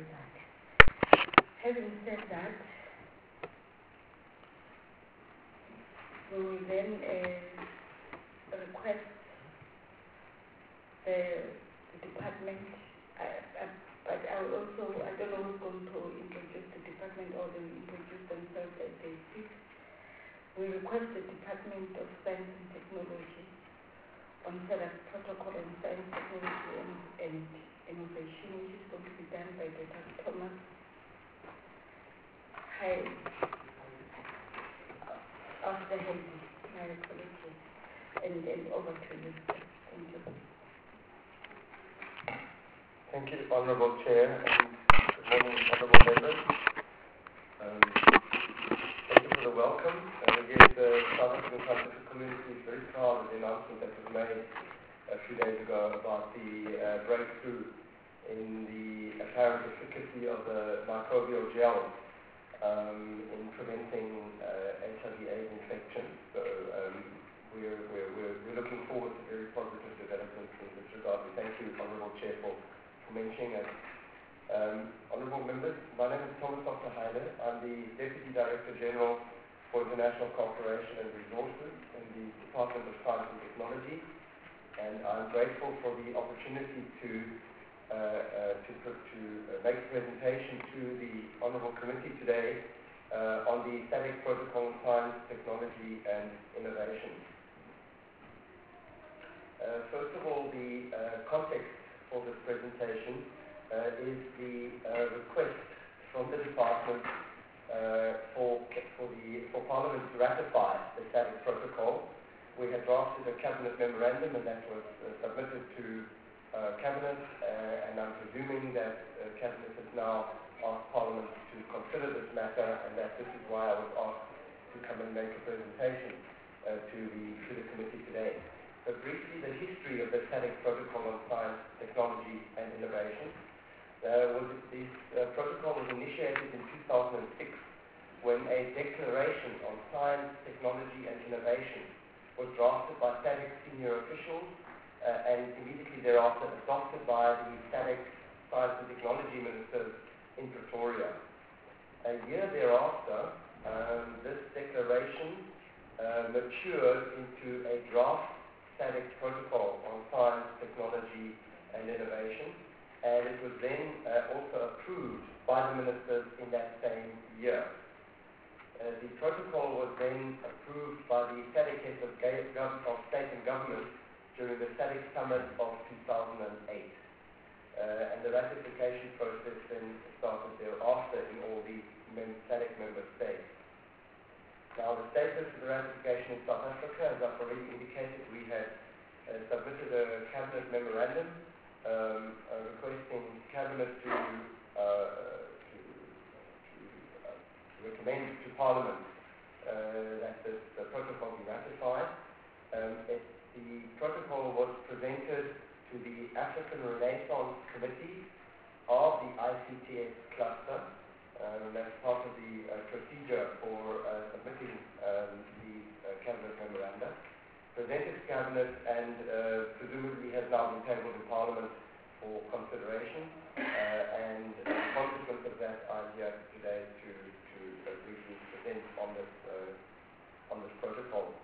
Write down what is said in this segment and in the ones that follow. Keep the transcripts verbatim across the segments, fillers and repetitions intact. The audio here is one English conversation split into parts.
very much. Having said that, we will then uh, request the, the department, uh, uh, but I will also, I don't know who's going to introduce the department or they will introduce themselves as they speak. We request the Department of Science and Technology on SADC Protocol on Science, Technology and, and Innovation, which is going to be done by Doctor Thomas Hyde of the Haiti. My apologies. And, and over to you. Thank you. Thank you, Honourable Chair, and good morning, Honourable Members. Um, thank you for the welcome. And again, the South African scientific community is very proud of the announcement that was made a few days ago about the uh, breakthrough in the apparent efficacy of the microbial gel um, in preventing uh, H I V AIDS infection. So um, we're, we're, we're, we're looking forward to very positive developments in this regard. We thank you, Honourable Chair, for for mentioning it. Um, Honourable Members, my name is Thomas Doctor Hyde. I'm the Deputy Director General for International Cooperation and Resources in the Department of Science and Technology, and I'm grateful for the opportunity to uh, uh, to, to uh, make a presentation to the Honourable Committee today uh, on the SADC Protocol on Science, Technology and Innovation. Uh, first of all, the uh, context for this presentation uh, is the uh, request from the department uh, for for the for Parliament to ratify the SADC protocol. We had drafted a cabinet memorandum, and that was uh, submitted to uh, cabinet. Uh, and I'm presuming that uh, cabinet has now asked Parliament to consider this matter, and that this is why I was asked to come and make a presentation uh, to the to the committee today. But briefly, the history of the SADC Protocol on Science, Technology and Innovation. Uh, was this uh, protocol was initiated in two thousand six when a declaration on science, technology and innovation was drafted by SADC senior officials uh, and immediately thereafter adopted by the SADC Science and Technology Ministers in Pretoria. A year thereafter, um, this declaration uh, matured into a draft SADC Protocol on Science, Technology and Innovation, and it was then uh, also approved by the ministers in that same year. Uh, the protocol was then approved by the SADC heads of, of state and government during the SADC summit of two thousand eight, uh, and the ratification process then started thereafter in all the mem- SADC member states. Now, the status of the ratification in South Africa, as I've already indicated, we had uh, submitted a cabinet memorandum um, uh, requesting cabinet to, uh, to, to, uh, to recommend to Parliament uh, that this the protocol be ratified. Um, it, the protocol was presented to the African Renaissance Committee of the I C T S cluster. Um, that's part of the uh, procedure for uh, submitting um, the uh, cabinet memoranda. Presented to cabinet and uh, presumably has now been tabled in Parliament for consideration. Uh, and as a consequence of that, I'm here today to, to uh, briefly present on this uh, on this protocol.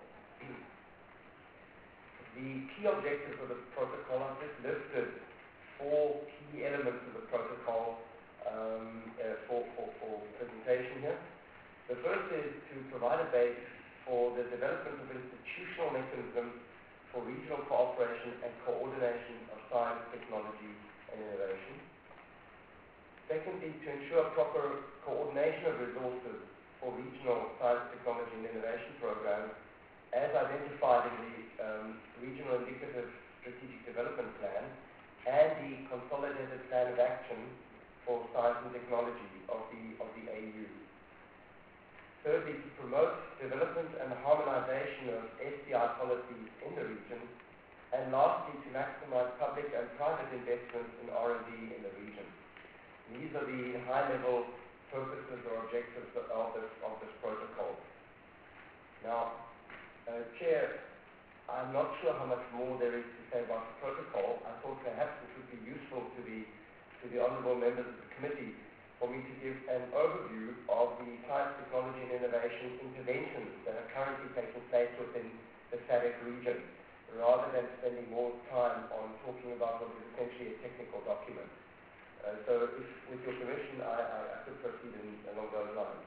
The key objectives of the protocol, I've just listed four key elements of the protocol Um, uh, for, for, for presentation here. The first is to provide a base for the development of institutional mechanisms for regional cooperation and coordination of science, technology and innovation. Secondly, to ensure proper coordination of resources for regional science, technology and innovation programs as identified in the um, Regional Indicative Strategic Development Plan and the Consolidated Plan of Action for Science and Technology of the, of the A U. Thirdly, to promote development and harmonization of S D I policies in the region. And lastly, to maximize public and private investment in R and D in the region. These are the high-level purposes or objectives of this, of this protocol. Now, uh, Chair, I'm not sure how much more there is to say about the protocol. I thought perhaps it would be useful to the to the honourable members of the committee for me to give an overview of the science, technology and innovation interventions that are currently taking place within the S A D C region, rather than spending more time on talking about what is essentially a technical document. Uh, so if, with your permission, I, I, I could proceed in, along those lines.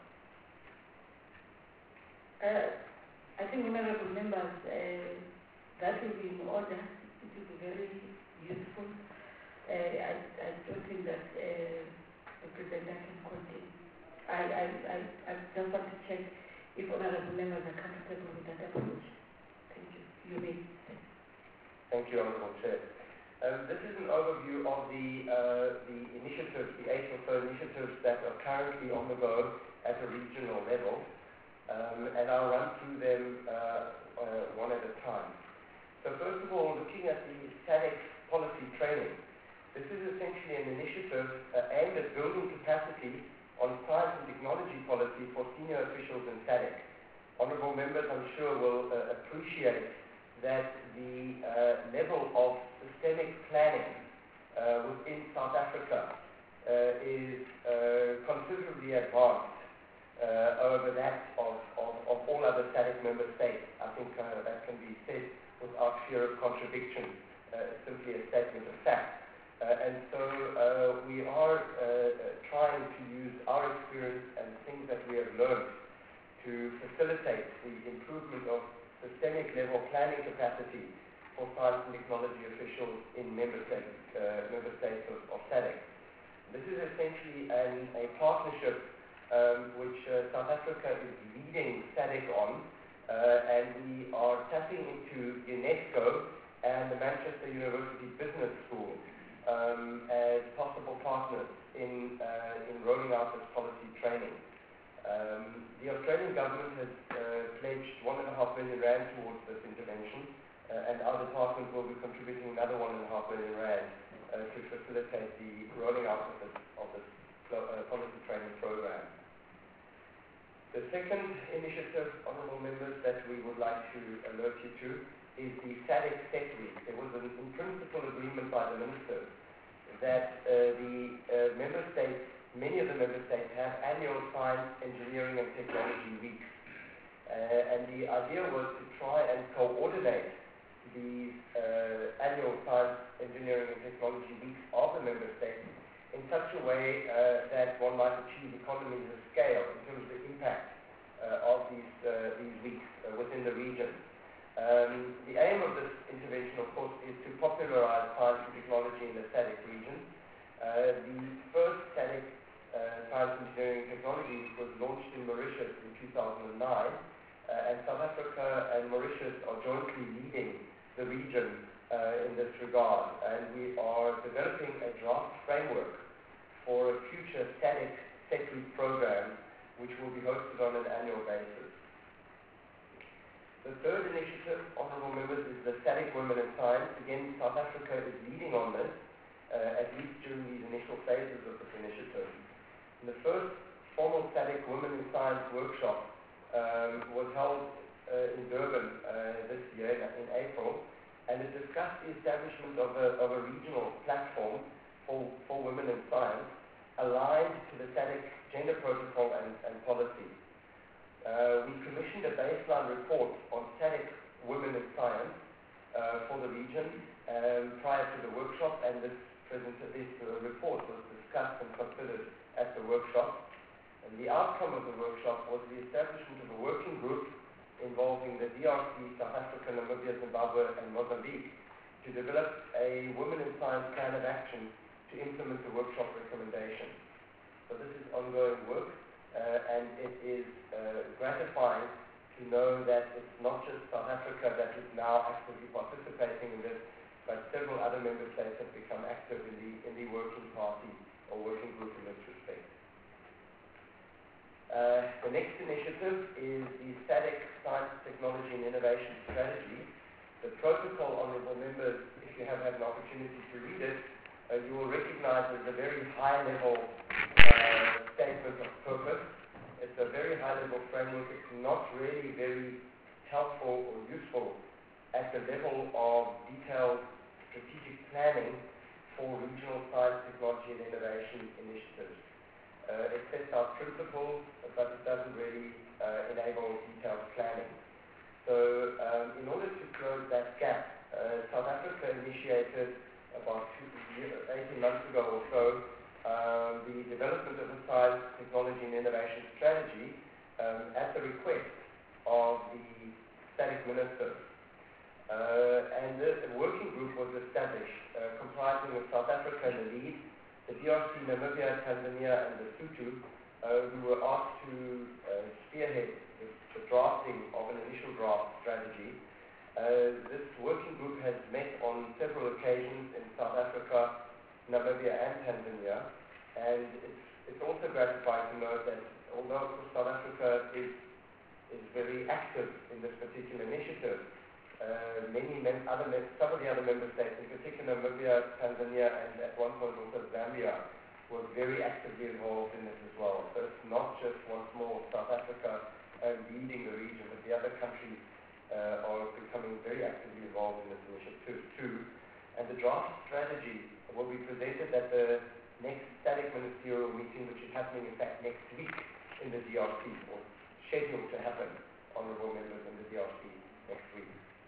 Uh, I think, honourable members, uh, that will be in order. It will be very useful. Uh, I, I don't think that uh, the presenter can continue. I, I, I, I just want to check if honourable members are comfortable with that approach. Thank you. You may. Thank you, Honourable Chair. Um, this is an overview of the, uh, the initiatives, the eight or so initiatives that are currently on the go at a regional level, um, and I'll run through them uh, uh, one at a time. So first of all, looking at the S A D C policy training, this is essentially an initiative uh, aimed at building capacity on science and technology policy for senior officials in S A D C. Honourable members, I'm sure, will uh, appreciate that the uh, level of systemic planning uh, within South Africa uh, is uh, considerably advanced uh, over that of, of, of all other S A D C member states. I think uh, that can be said without fear of contradiction. Uh, it's simply a statement of fact. Uh, and so uh, we are uh, uh, trying to use our experience and things that we have learned to facilitate the improvement of systemic level planning capacity for science and technology officials in member states, uh, member states of, of S A D C. This is essentially an, a partnership um, which uh, South Africa is leading S A D C on, uh, and we are tapping into UNESCO and the Manchester University Business School um, as possible partners in, uh, in rolling out this policy training. Um, the Australian government has uh, pledged one and a half million rand towards this intervention, uh, and our department will be contributing another one and a half million rand uh, to facilitate the rolling out of this, of this uh, policy training program. The second initiative, honourable members, that we would like to alert you to is the S A D C Tech Week. There was an in-principle agreement by the minister that uh, the uh, member states Many of the member states have annual science, engineering and technology weeks. Uh, and the idea was to try and coordinate these uh, annual science, engineering and technology weeks of the member states in such a way uh, that one might achieve economies of scale in terms of the impact uh, of these, uh, these weeks uh, within the region. Um, the aim of this intervention, of course, is to popularize science and technology in the S A D C region. Uh, the first S A D C Uh, Science, Engineering and Technology was launched in Mauritius in two thousand nine, uh, and South Africa and Mauritius are jointly leading the region uh, in this regard, and we are developing a draft framework for a future S A D C Tech Week program which will be hosted on an annual basis. The third initiative, honourable members, is the S A D C Women in Science. Again, South Africa is leading on this, uh, at least during these initial phases of this initiative. The first formal S A D C Women in Science workshop um, was held uh, in Durban uh, this year, in April, and it discussed the establishment of a, of a regional platform for, for women in science aligned to the S A D C gender protocol and, and policy. Uh, we commissioned a baseline report on S A D C Women in Science uh, for the region um, prior to the workshop, and this, present, this uh, report was discussed and considered at the workshop. And the outcome of the workshop was the establishment of a working group involving the D R C, South Africa, Namibia, Zimbabwe and Mozambique to develop a Women in Science plan of action to implement the workshop recommendations. So this is ongoing work, uh, and it is uh, gratifying to know that it's not just South Africa that is now actively participating in this, but several other member states have become active in the, in the working party or working group in this respect. Uh, the next initiative is the S A D C Science, Technology and Innovation Strategy. The protocol, honourable members, if you have had an opportunity to read it, uh, you will recognize as a very high-level uh, statement of purpose. It's a very high-level framework. It's not really very helpful or useful at the level of detailed strategic planning for regional science, technology and principle, but it doesn't really uh, enable detailed planning. So um, in order to close that gap, uh, South Africa initiated about two, eighteen months ago or so um, the development of a science, technology and innovation strategy um, at the request of the SADC minister. Uh, and the working group was established, uh, comprising of South Africa in the lead, the D R C, Namibia, Tanzania, and Lesotho, uh, who were asked to uh, spearhead the, the drafting of an initial draft strategy. Uh, this working group has met on several occasions in South Africa, Namibia, and Tanzania, and it's, it's also gratifying to note that although South Africa is, is very active in this particular initiative, Uh, many mem- other mem- some of the other member states, in particular Namibia, Tanzania, and at one point also Zambia, were very actively involved in this as well. So it's not just once more South Africa uh, leading the region, but the other countries uh, are becoming very actively involved in this initiative too. And the draft strategy will be presented at the next SADC ministerial meeting, which is happening in fact next week in the D R C, or scheduled to happen, honourable members, in the D R C next week.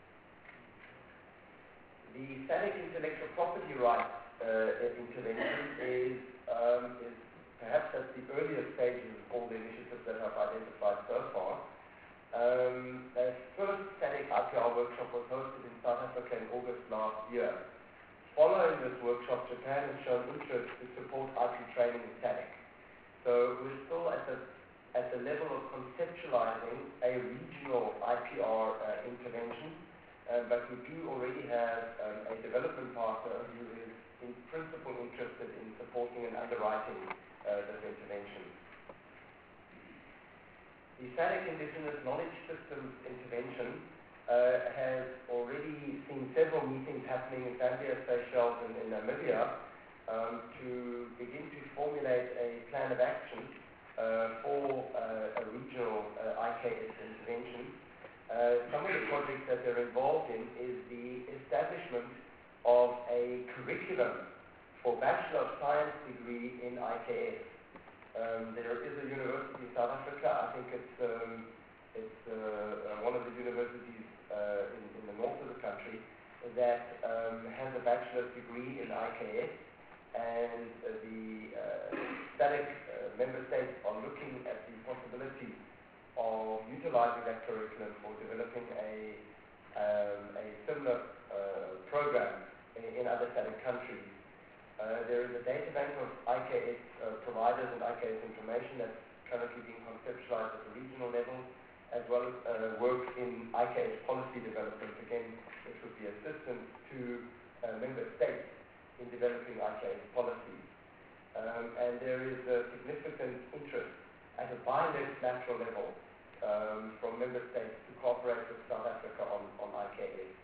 The SADC intellectual property rights uh, intervention is, um, is perhaps at the earlier stages of all the initiatives that I've identified so far. Um, the first SADC I P R workshop was hosted in South Africa in August last year. Following this workshop, Japan has shown interest to support I P training in SADC. So we're still at the, at the level of conceptualizing a regional I P R uh, intervention. Uh, but we do already have um, a development partner who is in principle interested in supporting and underwriting uh, this intervention. The SADC Indigenous Knowledge Systems intervention uh, has already seen several meetings happening in Zambia, Seychelles, and in Namibia um, to begin to formulate a plan of action uh, for uh, a regional uh, I K S intervention. Uh, some of the projects that they're involved in is the establishment of a curriculum for Bachelor of Science degree in I K S. Um, there is a university in South Africa, I think it's, um, it's uh, uh, one of the universities uh, in, in the north of the country, that um, has a bachelor's degree in I K S, and uh, the uh, SADC uh, member states are looking at the possibility of utilizing that curriculum for developing a, um, a similar uh, program in, in other SADC countries. Uh, there is a data bank of I K S uh, providers and I K S information that's currently being conceptualized at the regional level, as well as uh, work in I K S policy development, again, which would be assistance to uh, member states in developing I K S policies. Um, and there is a significant interest at a bilateral level um, from member states to cooperate with South Africa on, on I K S.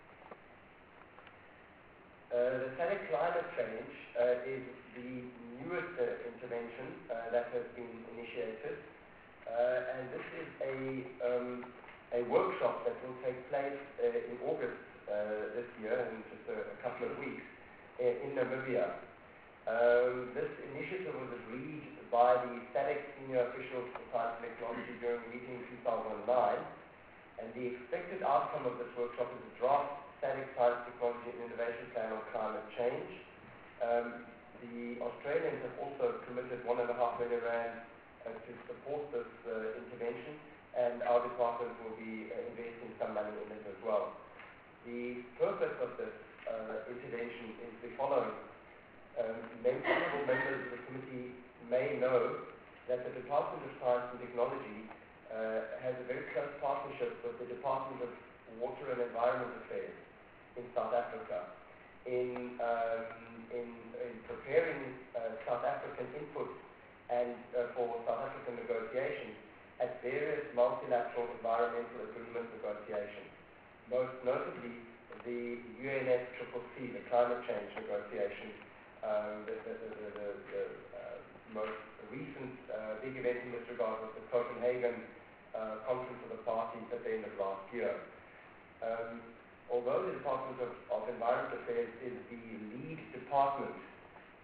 Uh, the SADC climate change uh, is the newest uh, intervention uh, that has been initiated, uh, and this is a, um, a workshop that will take place uh, in August uh, this year, in just a, a couple of weeks, uh, in Namibia. Um, this initiative was agreed by the SADC senior officials for science and technology during a meeting in two thousand nine, and the expected outcome of this workshop is a draft SADC science, technology and innovation plan on climate change. Um, the Australians have also committed one and a half million rand uh, to support this uh, intervention, and our department will be uh, investing some money in it as well. The purpose of this uh, intervention is the following. Um, many honourable members of the committee may know that the Department of Science and Technology uh, has a very close partnership with the Department of Water and Environment Affairs in South Africa in, um, in, in preparing uh, South African input and uh, for South African negotiations at various multilateral environmental agreement negotiations, most notably the U N F C C C, the climate change negotiations. Um, the, the, the, the, the, the uh, most recent uh, big event in this regard was the Copenhagen uh, Conference of the Parties at the end of last year. Um, although the Department of, of Environment Affairs is the lead department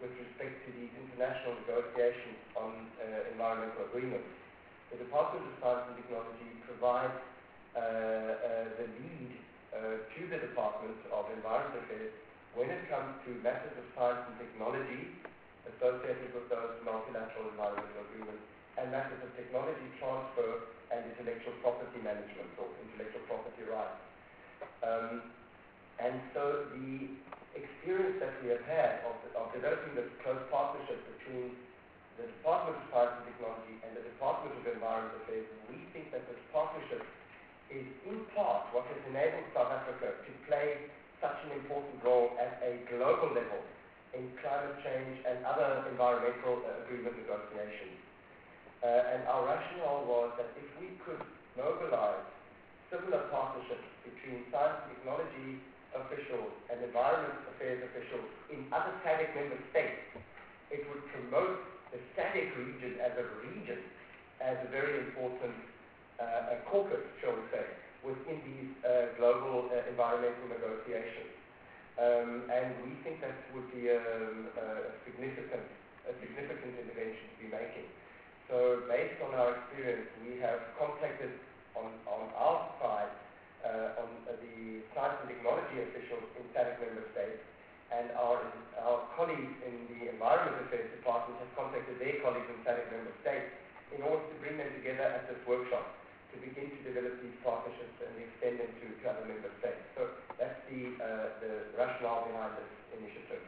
with respect to these international negotiations on uh, environmental agreements. The Department of Science and Technology provides uh, uh, the lead uh, to the Department of Environment Affairs when it comes to matters of science and technology associated with those multilateral environmental agreements and matters of technology transfer and intellectual property management or intellectual property rights. Um, and so the experience that we have had of, of developing this close partnership between the Department of Science and Technology and the Department of Environment Affairs, we think that this partnership is in part what has enabled South Africa to play such an important role at a global level in climate change and other environmental uh, agreement negotiations. Uh, and our rationale was that if we could mobilize similar partnerships between science and technology officials and environment affairs officials in other SADC member states, it would promote the SADC region as a region as a very important uh, a caucus, shall we say, within these uh, global uh, environmental negotiations. Um, and we think that would be a, a significant a significant intervention to be making. So based on our experience, we have contacted on, on our side uh, on uh, the science and technology officials in SADC member states, and our, our colleagues in the Environment Affairs Department have contacted their colleagues in SADC member states in order to bring them together at this workshop to begin to develop these partnerships and extend them to, to other member states. So that's the, uh, the rationale behind this initiative.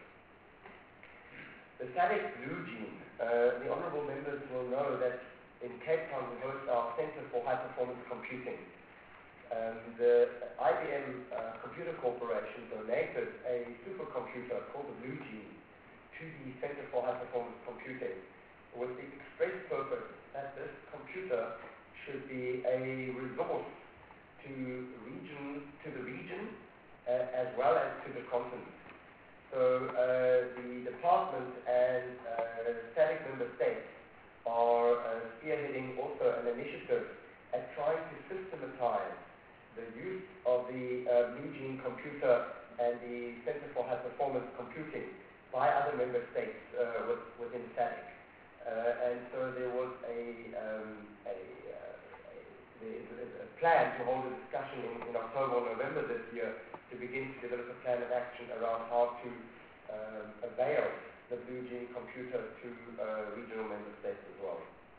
The SADC Blue Gene, uh, the honourable members will know that in Cape Town we host our Centre for High Performance Computing. Um, the I B M uh, Computer Corporation donated a supercomputer called the Blue Gene to the Centre for High Performance Computing with the express purpose that this computer should be a resource to region to the region uh, as well as to the continent. So uh, the department and uh, SADC member states are uh, spearheading also an initiative at trying to systematize the use of the uh, Blue Gene computer and the Center for High Performance Computing by other member states uh, with, within SADC. Uh, and so there was a, um, a a plan to hold a discussion in, in October or November this year to begin to develop a plan of action around how to um, avail the Blue Gene computer to uh, regional member states as well.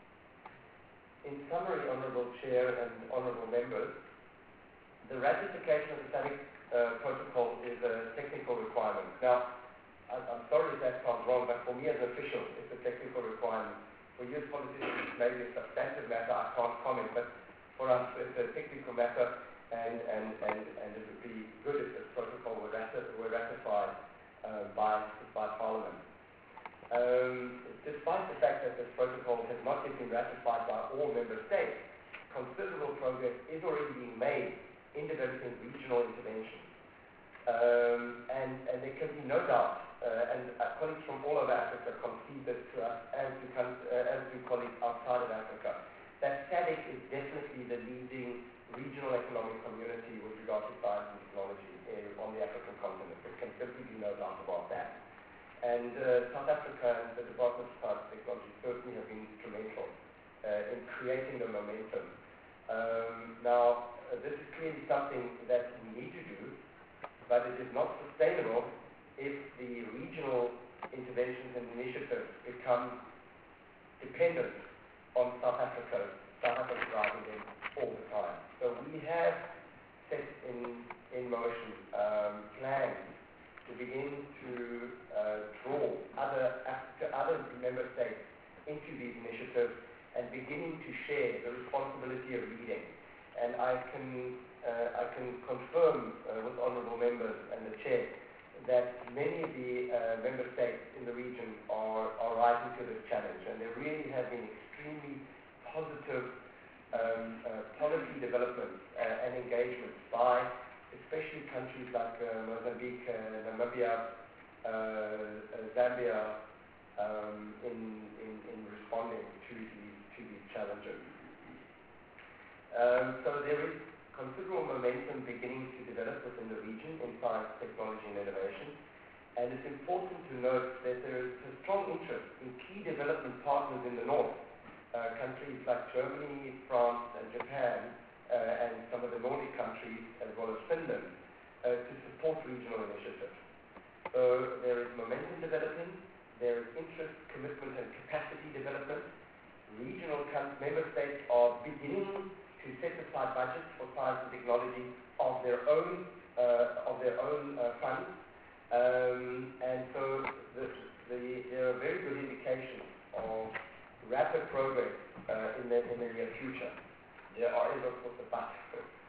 In summary, Honourable Chair and Honourable Members, the ratification of the SADC uh, protocol is a technical requirement. Now, I'm, I'm sorry if that sounds wrong, but for me as an official, it's a technical requirement. For you as politicians, it may be a substantive matter, I can't comment, but for us, it's a technical matter, and, and, and, and it would be good if this protocol were, rati- were ratified uh, by, by Parliament. Um, despite the fact that this protocol has not yet been ratified by all member states, considerable progress is already being made in developing regional interventions. Um, and, and there can be no doubt, uh, and uh, colleagues from all over Africa concede this to us, as do, uh, as do colleagues outside of Africa, that SADC is definitely the leading regional economic community with regard to science and technology uh, on the African continent. There can simply be no doubt about that. And uh, South Africa and the Department of Science and Technology certainly have been instrumental uh, in creating the momentum. Um, now, uh, this is clearly something that we need to do, but it is not sustainable if the regional interventions and initiatives become dependent on South Africa, South Africa driving them all the time. So we have set in, in motion um, plans to begin to uh, draw other, to other member states into these initiatives and beginning to share the responsibility of leading. And I can, uh, I can confirm uh, with honourable members and the chair that many of the uh, member states in the region are, are rising to this challenge, and there really have been extremely positive um, uh, policy developments uh, and engagements by especially countries like uh, Mozambique, uh, Namibia, uh, uh, Zambia um, in, in, in responding to these, to these challenges. Um, so there is considerable momentum beginning to develop within the region in science, technology and innovation. And it's important to note that there is a strong interest in key development partners in the north, uh, countries like Germany, France, and Japan, uh, and some of the Nordic countries, as well as Finland, uh, to support regional initiatives. So there is momentum developing, there is interest, commitment, and capacity development. Regional member states are beginning to set aside budgets for science and technology of their own uh, of their own uh, funds, um, and so the, the, there are very good indications of rapid progress uh, in the in the near future. There are, of course, a but.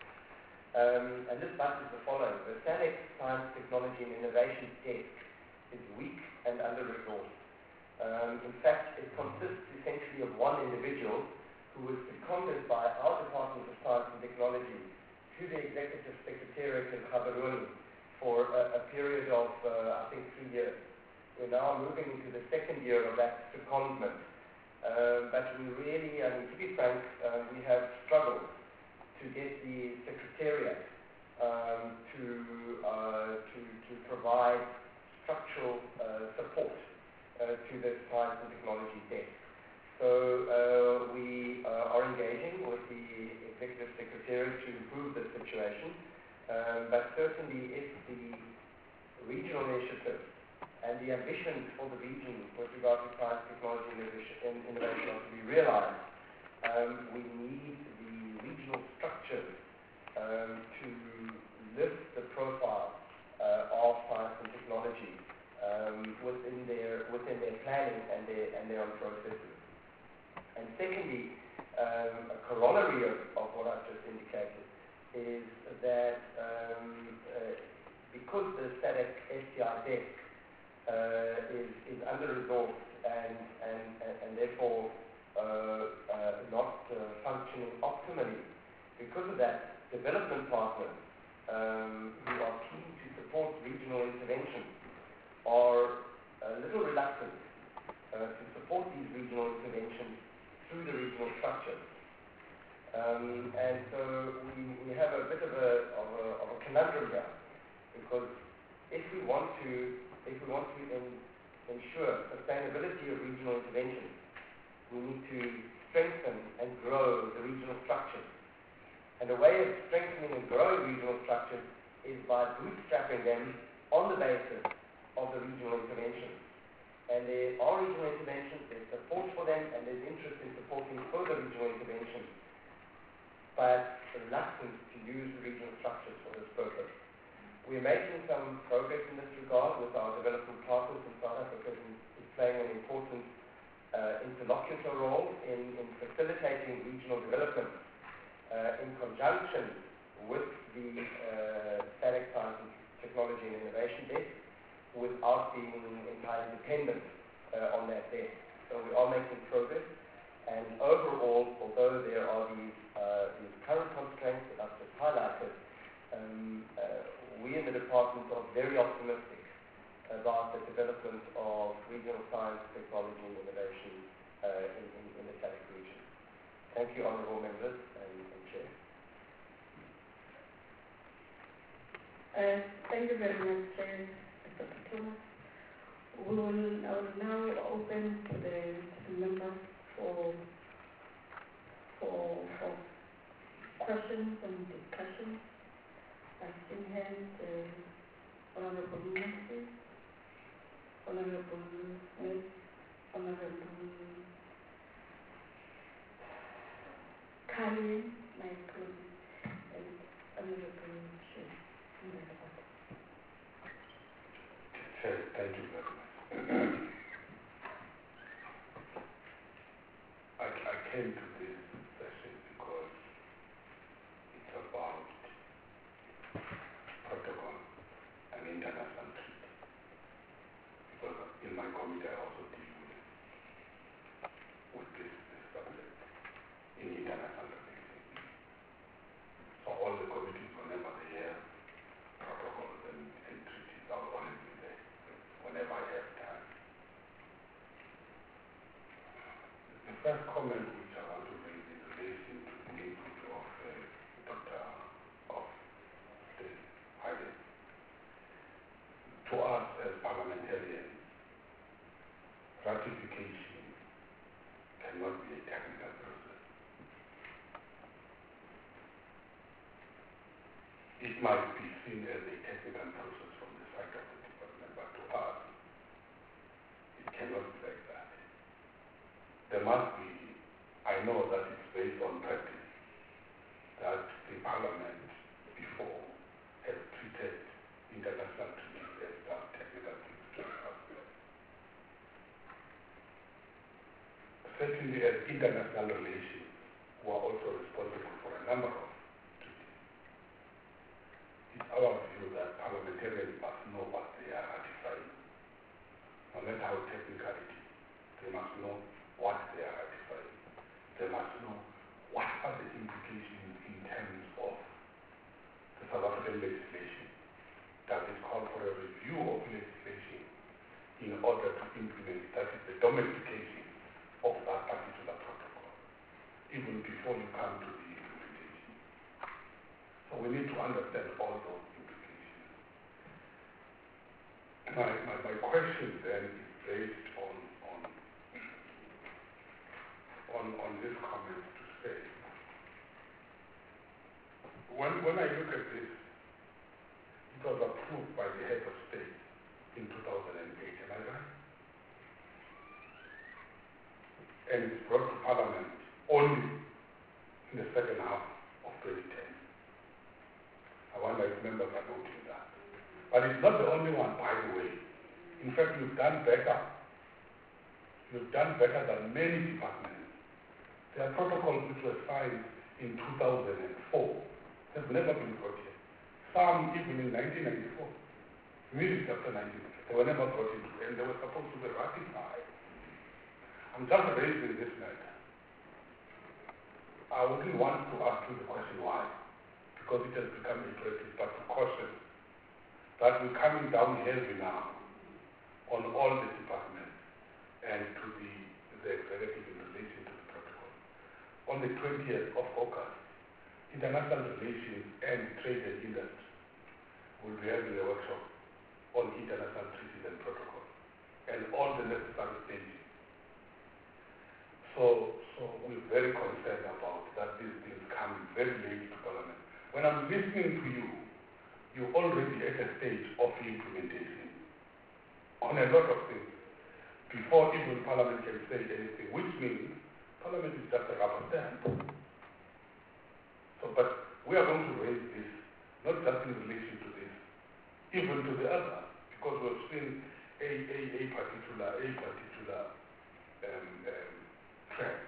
Um, and this but is the following: the SADC Science, Technology, and Innovation Desk is weak and under-resourced. Um, in fact, it consists essentially of one individual who was seconded by our Department of Science and Technology to the Executive Secretariat in Gaborone for a, a period of, uh, I think, three years. We're now moving into the second year of that secondment. Um, but we really, I mean, to be frank, uh, we have struggled to get the Secretariat um, to, uh, to, to provide structural uh, support Uh, to the Science and Technology Desk. So uh, we uh, are engaging with the Executive Secretariat to improve the situation, um, but certainly if the regional initiatives and the ambitions for the region with regard to science, technology, and innovation are to be realized, um, we need the regional structures um, to lift the profile uh, of science and technology Um, within their within their planning and their and their own processes. And secondly, um, a corollary of, of what I've just indicated is that um, uh, because the SADC S T I desk uh, is is under-resourced and and and, and therefore uh, uh, not uh, functioning optimally, because of that, development partners um, who are keen to support regional intervention are a little reluctant uh, to support these regional interventions through the regional structures. Um, and so we, we have a bit of a, of a, of a conundrum here, because if we want to, if we want to in, ensure sustainability of regional interventions, we need to strengthen and grow the regional structures. And a way of strengthening and growing regional structures is by bootstrapping them on the basis of the regional interventions. And there are regional interventions, there's support for them, and there's interest in supporting further regional interventions, but reluctance to use the regional structures for this purpose. We're making some progress in this regard with our development partners in South Africa, who is playing an important uh, interlocutor role in, in facilitating regional development uh, in conjunction with the uh, SADC Science and Technology and Innovation Desk, without being entirely dependent uh, on that desk. So we are making progress, and overall, although there are these, uh, these current constraints that I've just highlighted, um, uh, we in the department are very optimistic about the development of regional science, technology, and innovation uh, in, in, in the SADC region. Thank you, honourable members and, and Chair. Uh, thank you very much, Chair. Doctor Thomas. We will, I will now open to the, to the members for, for, for questions and discussions. I've seen hands, uh, Honorable Murphy, Honorable Smith, Honorable Kali, my colleague, and Honorable Sheikh. Thank you very much. I, I came to this session because it's about protocol and international treaty. Because in my committee I also deal with, with this, this subject in international relations. So all the committees, whenever they have protocols and, and treaties, I'll always be there whenever I have time. The first comment which I want to make in relation to the input of uh, Doctor of the Hayden. To us as parliamentarians, ratification cannot be a technical process. It might be seen as a technical process from the side of the department, but to us, it cannot be like that. There must be, I know that it's based on practice, that the parliament before has treated international treaties as just technical things to us. Certainly as international relations, who are also responsible for a number of treaties. It's our view that parliamentarians must know what they are ratifying. No matter how technical it is, they must know what they are ratifying. They must know what are the implications in terms of the South African legislation. Does it call for a review of legislation in order to implement, that is the domestication of that particular protocol, even before you come to the implementation. So we need to understand all those implications. My, my, my question then is based on, on, on, on this comment to say, when, when I look at this, it was approved by the head of state in two thousand eight, am I right? And it's brought to Parliament only in the second half of twenty ten. I wonder if members are noting that. But it's not the only one, by the way. In fact, you've done better. You've done better than many departments. There are protocols which were signed in two thousand four have never been brought here. Some even in nineteen ninety-four. Immediately after nineteen ninety-four, they were never brought into, and they were supposed to be ratified. I'm just raising this matter. I wouldn't want to ask you the question why, because it has become a practice, but to caution that we're coming down heavy now on all the departments and to the, the executive in relation to the protocol. On the twentieth of August, International Relations and Trade and Industry will be having a workshop on international treaties and protocols and all the necessary stages. So, so we're very concerned about that these things come very late to Parliament. When I'm listening to you, you're already at a stage of implementation on a lot of things before even Parliament can say anything, which means Parliament is just a rubber stamp. So, but we are going to raise this, not just in relation to this, even to the other, because we've seen a, a, a particular, a particular um, um, trend.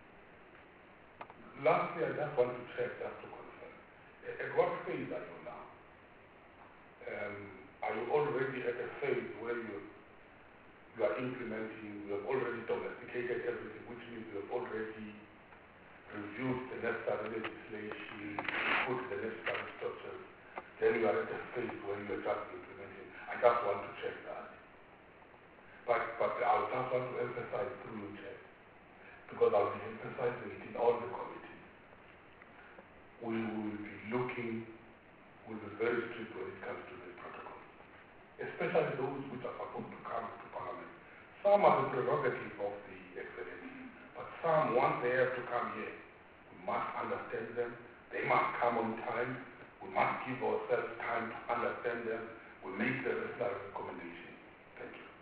Lastly, I just want to check, just to confirm, at what phase are you now? Um, are you already at a phase where you, you are implementing, you have already domesticated everything, which means you have already reviewed the necessary legislation, put the necessary structures, then you are at a phase where you are just implementing. I just want to check that. But, but I just want to emphasize through your check, because I'll be emphasizing it in all the committees. We will be looking, we'll be very strict when it comes to this protocol, especially those which are supposed to come to Parliament. Some are the prerogative of the executive, but some, once they have to come here, we must understand them, they must come on time, we must give ourselves time to understand them, we make the necessary recommendations. Thank you.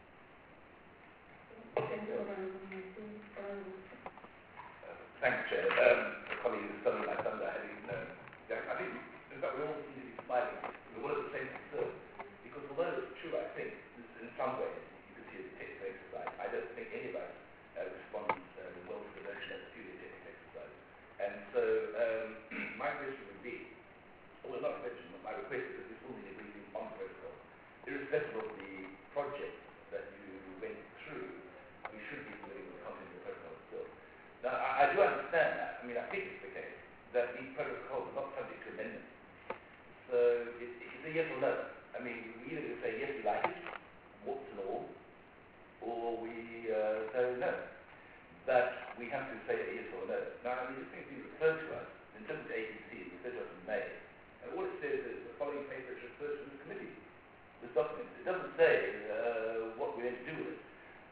Thank you, Honorable Martin. Uh, thanks, Chair. Um, the colleague is studying my thunder, having, uh, yeah, I think, in fact, we all seem to be smiling. We're all at the same concern. Because although it's true, I think, in some ways, you could see it as a technical exercise, I don't think any of us uh, respond uh, well to the notion as purely a technical exercise. And so, um, my question would be, well, not a question, but my request is that we still need a briefing on protocol. Irrespective of the project that you went through, we should be familiar with the content of the protocol still. Now, I, I do understand that. I mean, I think it's the case that these protocols are not subject to amendment. So, it, it's a yes or no. I mean, we either say yes, we like it, what's and all, or we uh, say no. That we have to say a yes or no. Now, I mean, this thing's been referred to us, in terms of A B C, it was referred to us in May, and all it says is the following paper is referred to this committee, this document. It doesn't say uh, what we're going to do with it.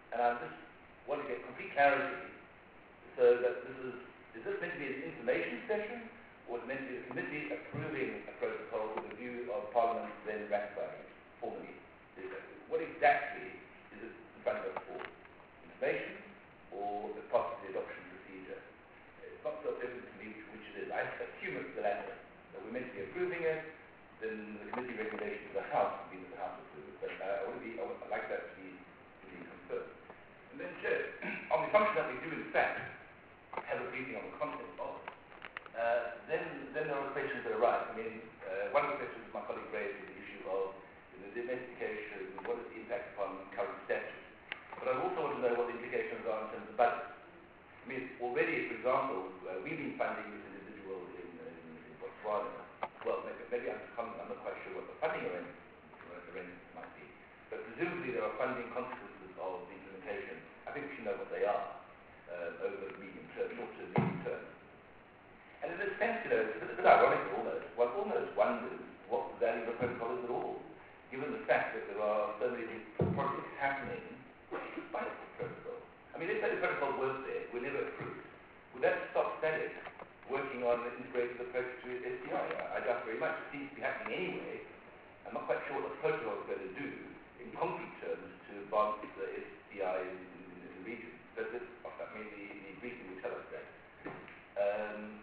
And I just want to get complete clarity so that this is, is this meant to be an information session, or is it meant to be a committee approving a protocol with a view of Parliament then ratifying it formally? What exactly is it in front of us for? Information or the part of the adoption procedure? It's not so evident to me which it is. I assume it's the latter, that we're meant to be approving it, then the committee regulation of the House would be that the House approves it. But uh, I, would be, I would like that to be, to be confirmed. And then, Chair, on the assumption that we do, in fact, have a briefing on the content of it, uh, then, then there are questions that arise. I mean, uh, one of the questions my colleague raised was the issue of the domestication, what is the impact upon current statutes. But I also want to know what the implications are in terms of budget. I mean, already, for example, uh, we've been funding this individual in, in, in Botswana. Well, maybe, maybe I'm, I'm not quite sure what the funding arrangements might be. But presumably there are funding consequences of the implementation. I think we should know what they are uh, over the medium term, short term, medium term. And in a sense, you know, it's a bit, a bit ironic almost. One almost wonders what the value of a protocol is at all, given the fact that there are so many projects happening despite the protocol. I mean, if the protocol was there, we're never approved. Would that stop SADC working on an integrated approach to S D I? I, I doubt very much. It seems to be happening anyway. I'm not quite sure what the protocol is going to do in concrete terms to advance the S D I in, in, in the region. But this, I mean, the, the briefing will tell us that. Um,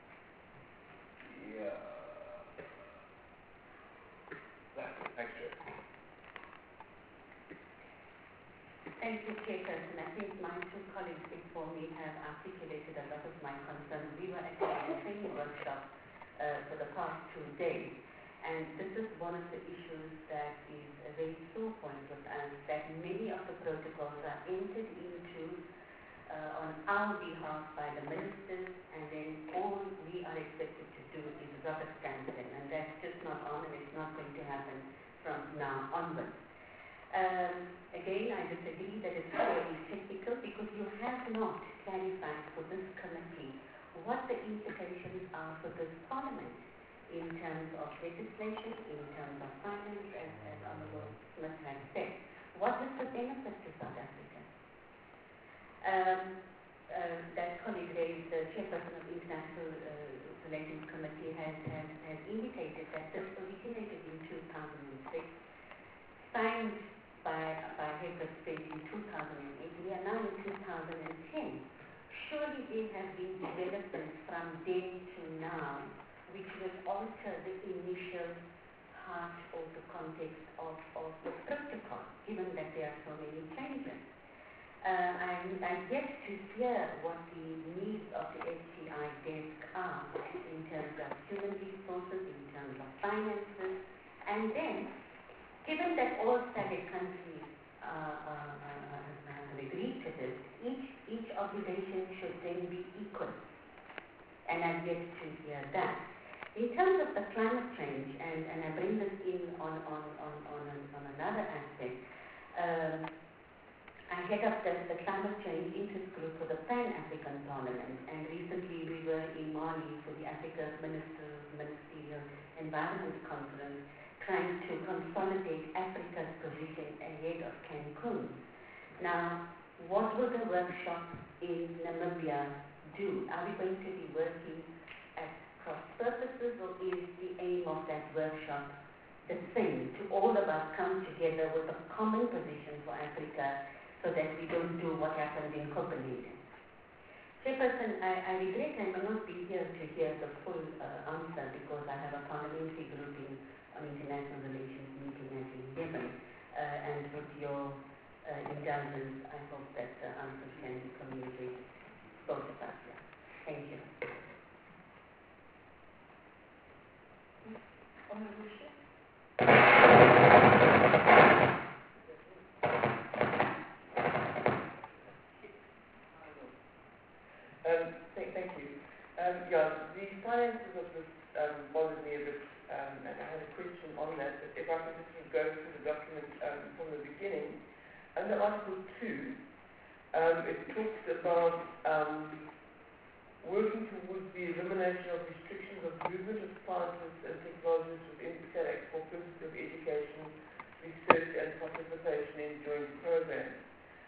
yeah. That's it. Thanks, Chair. Thank you, Chairperson. I think my two colleagues before me have articulated a lot of my concerns. We were actually in a training workshop uh, for the past two days, and this is one of the issues that is a very sore point with us, that many of the protocols are entered into uh, on our behalf by the ministers, and then all we are expected to do is rubber stamp them, and that's just not on, and it's not going to happen from now onwards. Um, again, I disagree that it's purely technical, because you have not clarified for this committee what the implications are for this Parliament in terms of legislation, in terms of finance, as, as Honourable Smith has said. What is the benefit to South Africa? Um, uh, that colleague raised, the chairperson of the International uh, Relations Committee has, has, has indicated that this originated in two thousand six, signed by, by Herbert State in two thousand eight. We are now in two thousand ten. Surely there have been developments from then to now which will alter the initial heart of the context of, of the protocol, given that there are so many changes. Uh, I'm, I'm yet to hear what the needs of the S T I desk are in terms of human resources, in terms of finances, and then, given that all SADC countries uh, uh, uh, have agreed to this, each, each obligation should then be equal. And I'm yet to hear that. In terms of the climate change, and, and I bring this in on, on, on, on, on another aspect, um, I head up the, the climate change interest group for the Pan-African Parliament, and recently we were in Mali for the Africa Minister, Ministerial Environment Conference, trying to consolidate Africa's position ahead of Cancun. Now, what will the workshop in Namibia do? Are we going to be working at cross purposes, or is the aim of that workshop the same, to all of us come together with a common position for Africa, so that we don't do what happened in Copenhagen? Chairperson, I, I regret I may not be here to hear the full uh, answer, because I have a parliamentary group in, on international relations meeting at eleven, uh, and with your uh, indulgence, I hope that the answers can be communicated both of us. Yeah. Thank you. Honourable Chair. Um, thank, thank you. Um, yeah, the finances of this um, bothered me a bit, um, and I had a question on that. But if I could just go through the document um, from the beginning, under Article two, um, it talks about um, working towards the elimination of restrictions of movement of scientists and technologists within SADC for purposes of education, research, and participation in joint programs.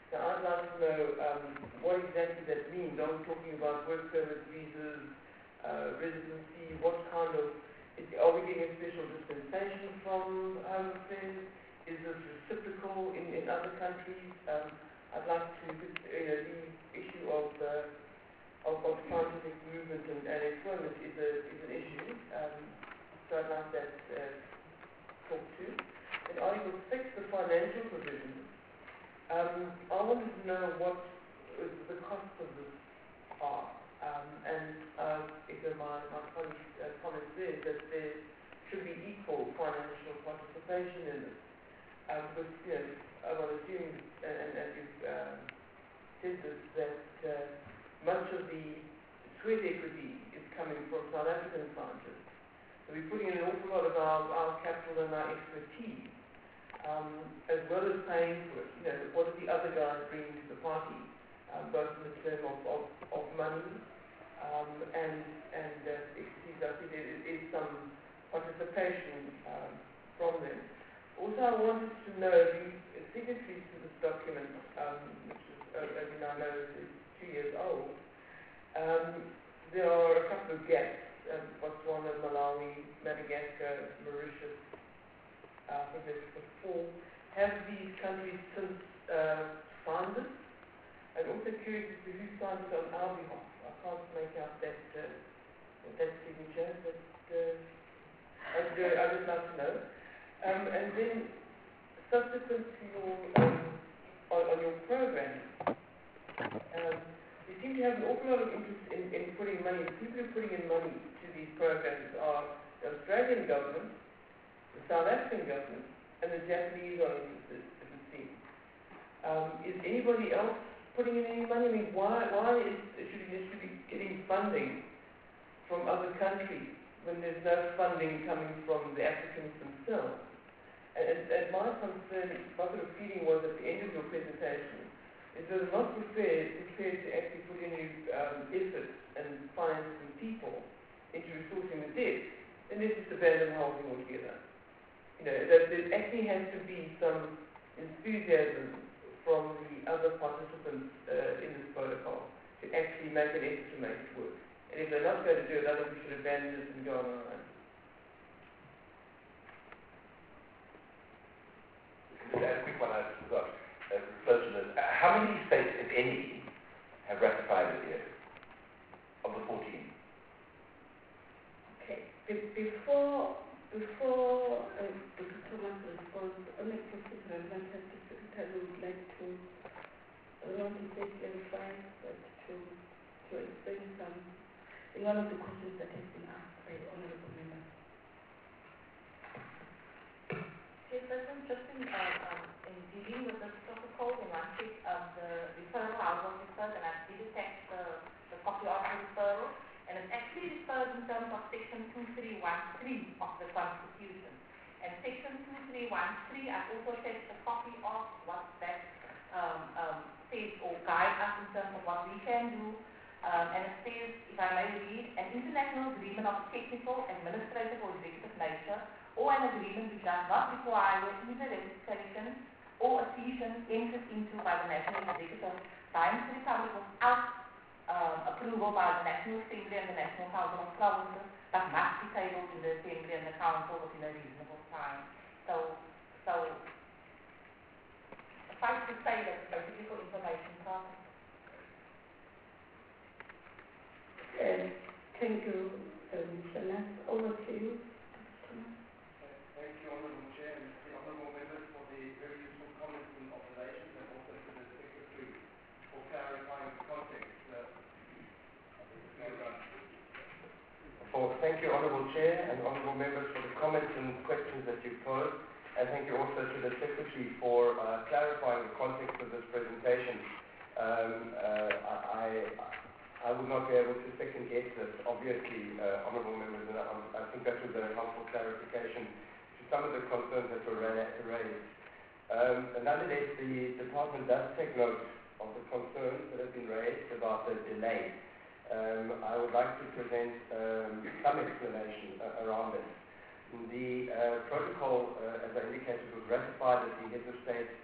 Now, I'd like to know um, what exactly that means. Are we talking about work permit, visas, uh, residency? What kind of, is, are we getting a special dispensation from Home Affairs? Is this reciprocal in, in other countries? Um, I'd like to, you know, the issue of, uh, of, of scientific movement and, and employment is, a, is an issue. Um, so I'd like that uh, talked to. In Article six, the financial provisions, um, I wanted to know what uh, the costs of this are. Um, and uh, if my, my colleague's uh, comments there, that there should be equal financial participation in this. Um, because, you know, I would assume, and, and as you've um, said this, that uh, much of the sweat equity is coming from South African scientists. So we're putting in an awful lot of our, our capital and our expertise, um, as well as paying for it. You know, what do the other guys bring to the party, um, both in the term of, of, of money um, and, and uh, expertise. I think there is some participation um, from them. Also, I wanted to know the signatories to this document, um, which is, uh, as you now know, is two years old. Um, there are a couple of gaps. Um, Botswana, Malawi, Madagascar, Mauritius, uh, I think there's the four. Have these countries since uh, signed this? And also curious as to who signed it on our behalf. I can't make out that uh, that signature, but uh, I'd, uh, I'd just like to know. Um, and then, subsequent to your um, on, on your program, um, you seem to have an awful lot of interest in, in putting money. The people who are putting in money to these programs are the Australian government, the South African government, and the Japanese are interested, it would seem. Um, is anybody else putting in any money? I mean, why, why is, should we should be getting funding from other countries when there's no funding coming from the Africans themselves? And, and, and my concern, my sort of feeling was at the end of your presentation, is that I'm not prepared, prepared to actually put any um, effort and finance and people into resourcing the debt, then let's just abandon the whole thing altogether. You know, there, there actually has to be some enthusiasm from the other participants uh, in this protocol to actually make an effort to make it work. And if they're not going to do it, I think we should abandon it and go on our own. Just a quick one I forgot. Uh, close to this. Uh, how many states, if any, have ratified it yet? Of the fourteen? Okay. Be- before before uh, Doctor Thomas responds, only procedural matters the Secretary would like to I don't want to say clarify, but to to explain some in one of the questions that has been asked by the honourable member. Chairperson, just in, uh, um, in dealing with this protocol, when I said um, the referral, I was referred and I did attach the, the copy of the referral, and it's actually referred in terms of section two three one three of the Constitution. And section two three one three, I've also attached a copy of what that um, um, says or guides us in terms of what we can do. Um, and it says, if I may read, an international agreement of technical, administrative or executive nature, or an agreement which does not require either ratification or adhesion entered into by the National Executive Science Republic without um, approval by the National Assembly and the National Council of Provinces, but must be tabled in the Assembly and the Council within a reasonable time. So, so suffice to say that it's basically for information purposes. Uh, thank you, um, Shanas. Over to you. Thank you, Honourable Chair, and the Honourable Members for the very useful comments and observations, and also to the Secretary for clarifying the context. Uh, for, thank you, Honourable Chair, and Honourable Members for the comments and questions that you posed, and thank you also to the Secretary for uh, clarifying the context of this presentation. Um, uh, I, I would not be able to second guess this, obviously, uh, Honourable Members, and I, I think that was a helpful clarification some of the concerns that were ra raised. Um, nonetheless, the department does take note of the concerns that have been raised about the delay. Um, I would like to present um, some explanation uh, around this. The uh, protocol, uh, as I indicated, was ratified at the heads of state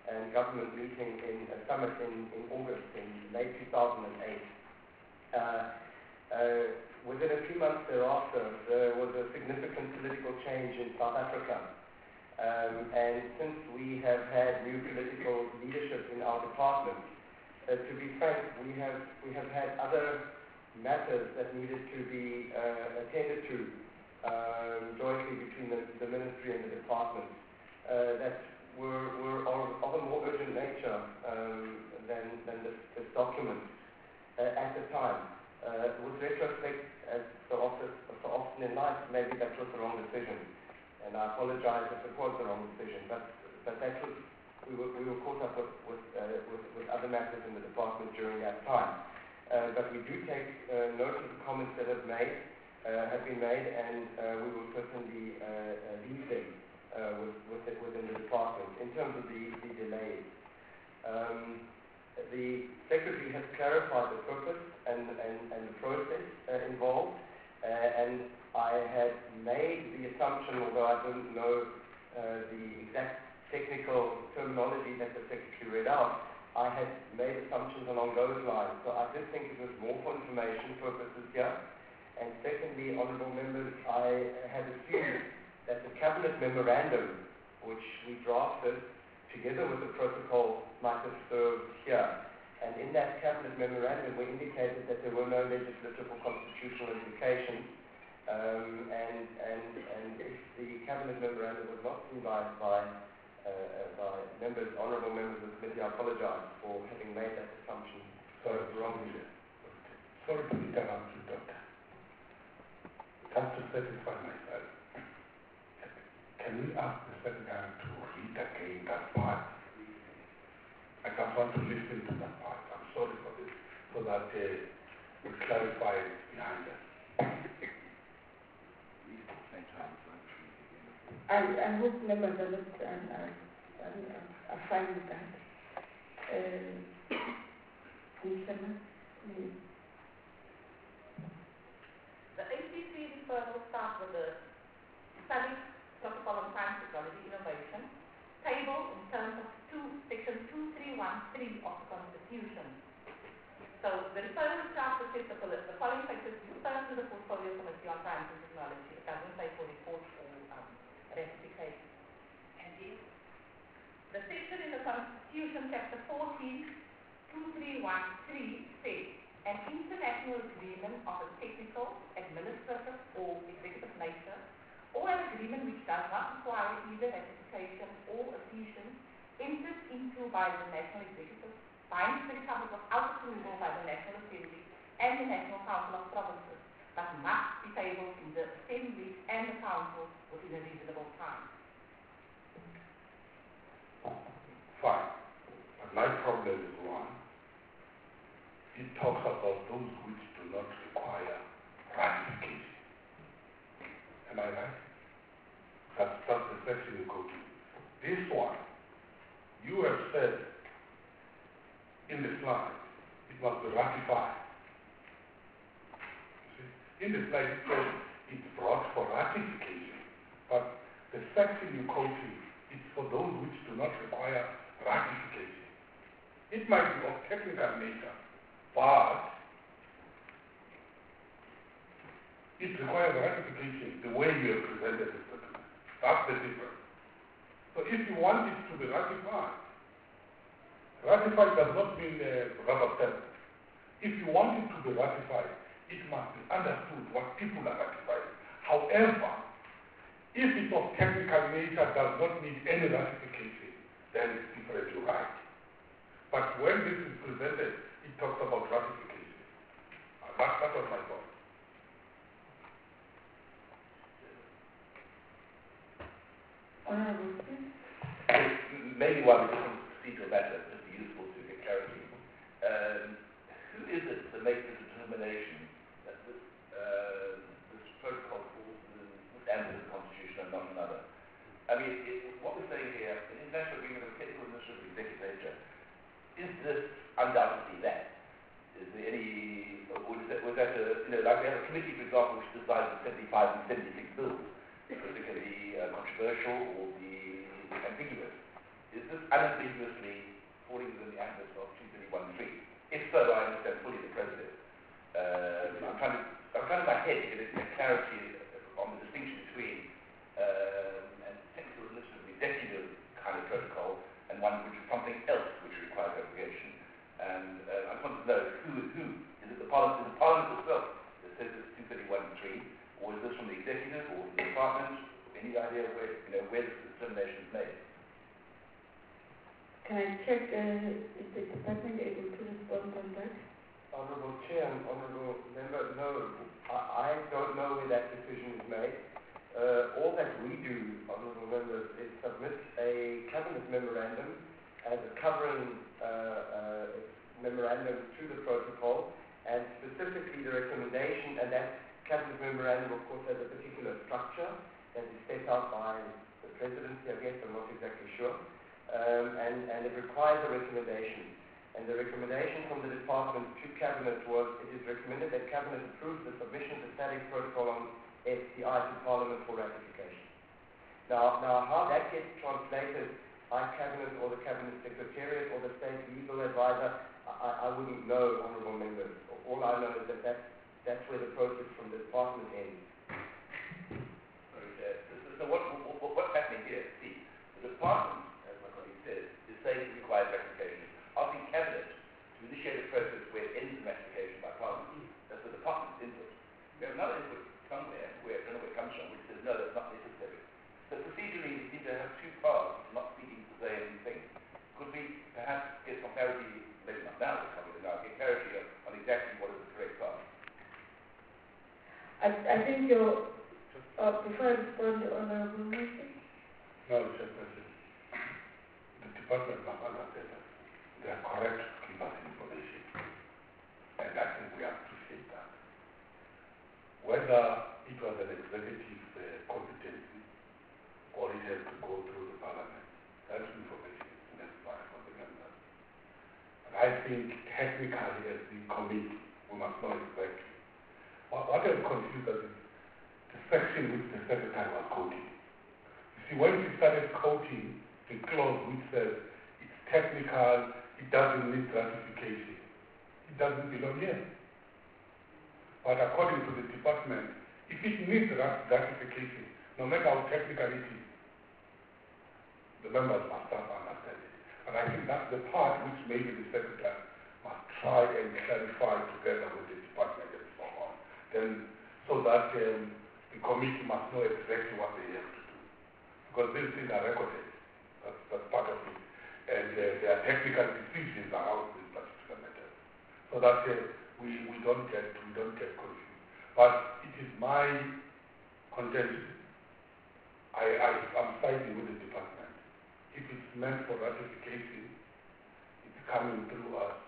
and government meeting in a summit in, in August in late two thousand eight. Uh, uh, within a few months thereafter, there was a significant political change in South Africa. Um, and since we have had new political leadership in our department, uh, to be frank, we have we have had other matters that needed to be uh, attended to um, jointly between the, the ministry and the department uh, that were, were of, of a more urgent nature um, than, than this, this document uh, at the time. Uh, with retrospect, as so often, so often in life, maybe that was the wrong decision. And I apologize if it was the wrong decision, but, but that was, we were, we were caught up with, with, uh, with, with other matters in the department during that time. Uh, but we do take uh, note of the comments that have made, uh, have been made, and uh, we will certainly uh, uh, leave them uh, with, with it within the department. In terms of the, the delays, um, the Secretary has clarified the purpose and, and, and the process uh, involved, uh, and I had made the assumption, although I didn't know uh, the exact technical terminology that the Secretary read out, I had made assumptions along those lines. So I did think it was more for information purposes here. And secondly, honourable members, I had assumed that the Cabinet memorandum, which we drafted together with the protocol, might have served here. And in that Cabinet memorandum, we indicated that there were no legislative or constitutional implications. Um, and, and, and if the Cabinet memorandum was not seen by, by Uh, uh, by members, honourable members of the committee, I apologise for having made that assumption so wrongly. Sorry to interrupt you, Doctor. Just to satisfy myself, can we ask the Secretary to read again that part? I just want to listen to that part. I'm sorry for this, so that uh, we clarify it behind us. I, I hope members are not um, are, are, are fine with that. Uh, the A C C referral will start with the study protocol on science, technology, innovation, table in terms of two, section two three one three of the Constitution. So the referral starts with the, the following sectors refer to the portfolio committee on science and technology. It doesn't say for report or um, ratification. And yes, the section in the Constitution, chapter fourteen, two three one three says, an international agreement of a technical, administrative, or executive nature, or an agreement which does not require either ratification or adhesion, entered into by the National Executive, binds the Republic without approval by the National Assembly and the National Council of Provinces, but must be tabled in the Assembly and the Council within a reasonable time. Fine. But my problem is one. It talks about those which do not require ratification. Am I right? That's, that's the section you go to. This one, you have said in the slide, it must be ratified. You see? In the slide it says it's brought for ratification, but the section you quote is for those which do not require ratification. It might be of technical nature, but it requires ratification the way you have presented this document. That's the difference. So if you want it to be ratified, ratified does not mean uh, rubber stamp. If you want it to be ratified, it must be understood what people are ratifying. However, if it's of technical nature, does not need any ratification, then it's different, you're right. But when this is presented, it talks about ratification. Uh, that, that was my thought. Honourable Maybe one different procedural matter would be useful to get clarity. Um, who is it that makes the determination that this, uh, this protocol falls within this ambit of the Constitution and not another? I mean, it, what we're saying here, an international agreement of technical administrative executive nature, is this undoubtedly that? Is there any, or is that, was that a, you know, like we have a committee, for example, which decided seventy-five and seventy-six bills, particularly uh, controversial or the ambiguous. Is is this unambiguously falling within the ambit of two thirty-one three? If so, I understand fully the President. Uh, I'm trying to, I'm trying in my head to get a clarity on the distinction between um, a technical administrative executive kind of protocol and one which is something else which requires abrogation. And uh, I just want to know who, who is it the Parliament, is the Parliament itself that says it's two thirty-one three, or is this from the executive or from the department? Any idea where, you know, where this determination is made? Can I check uh, if the department is able to respond on that? Honourable Chair and Honourable Member, no, I, I don't know where that decision is made. Uh, all that we do, Honourable Members, is submit a Cabinet memorandum as a covering uh, uh, memorandum to the protocol, and specifically the recommendation, and that Cabinet memorandum, of course, has a particular structure that is set out by the Presidency, I guess, I'm not exactly sure, um, and, and it requires a recommendation. And the recommendation from the Department to Cabinet was, it is recommended that Cabinet approves the submission of the SADC protocol on S T I to Parliament for ratification. Now, now how that gets translated by Cabinet or the Cabinet Secretariat or the State Legal Advisor, I, I wouldn't know, Honourable Members. All I know is that that's, that's where the process from the Department ends. Okay. So, so what, what, what's happening here? See, the Department, as my colleague says, is saying it requires ratification. Asking Cabinet to initiate a process where it ends in ratification by Parliament. That's the Department's input. We have another input somewhere, where I don't know where it comes from, which says no, that's not necessary. So procedurally, we seem to have two paths, not speaking the same thing. Could we perhaps get some clarity, maybe not now, but coming now, get clarity on, on exactly what is the correct path? I, I think your, uh, before I respond, Honourable Murphy. No, Mister President. The Department must understand that they are correct to give us information. And I think we appreciate that. Whether it was an executive uh, competency or it has to go through the Parliament, that information is necessary for the members. And I think technically as the committee, we must know exactly. What, what has confused us is the section which the Secretary was quoting. You see, when she started quoting the clause which says it's technical, it doesn't need ratification, it doesn't belong here. But according to the department, if it needs rat ratification, no matter how technical it is, the members must have understand it. And I think that's the part which maybe the Secretary must try and clarify together with the department and so on. Then, so that um, the committee must know exactly what they have to do. Because these things are recorded. That's, that's part of it. And uh, there are technical decisions around this particular matter. So that uh, we, we don't get we don't get confused. But it is my contention. I, I am siding with the department. If it's meant for ratification, it's coming through us.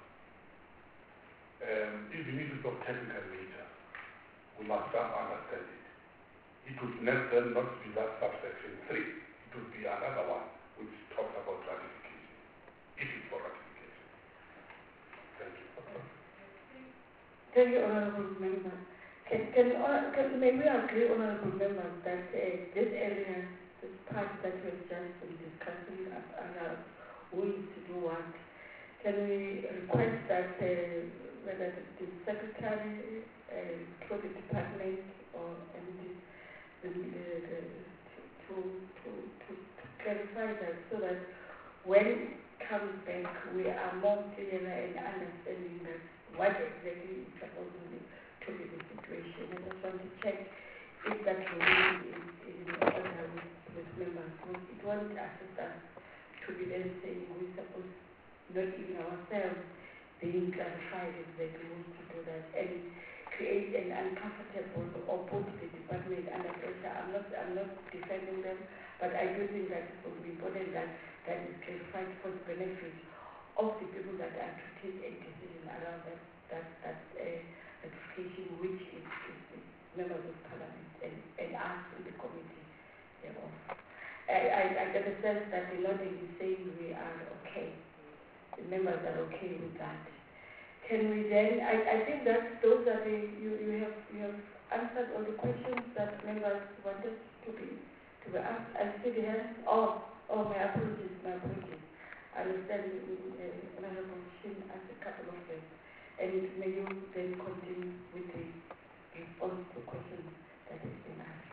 Um, even if it's of technical nature, we must have understand it. It would then not be that subsection three. It would be another one which talks about ratification, if it's for ratification. Thank you. Thank you, Honourable Member. Can, can, uh, can, may we agree, Honourable Members, that uh, this area, this part that we've just been discussing about who is to do what, can we request that uh, whether the Secretary uh, through the department or M D the, the, the, to, to, to, to clarify that so that when it comes back we are more clear and understanding that what exactly is supposed to be, to be the situation. I just want to check if that really is, is in order with, with members. It won't assist us to be then saying we're supposed, not even ourselves, being clarified exactly who to do that and create an uncomfortable or put the department under pressure. I'm not, I'm not defending them, but I do think that it would be important that that is clarified for the benefit of the people that are to take a decision around that that that uh, ratification, which is, is the members of Parliament and, and us in the committee thereof. I, I, I get a sense that the nodding is saying we are okay. The members are okay with that. Can we then, I, I think that those are the, you, you have you have answered all the questions that members wanted to be to be asked. I see the hand. Oh, Oh, my apologies, my apologies. I understand uh, Honorable Shin asked a couple of them. And may you then continue with the response to questions that has been asked.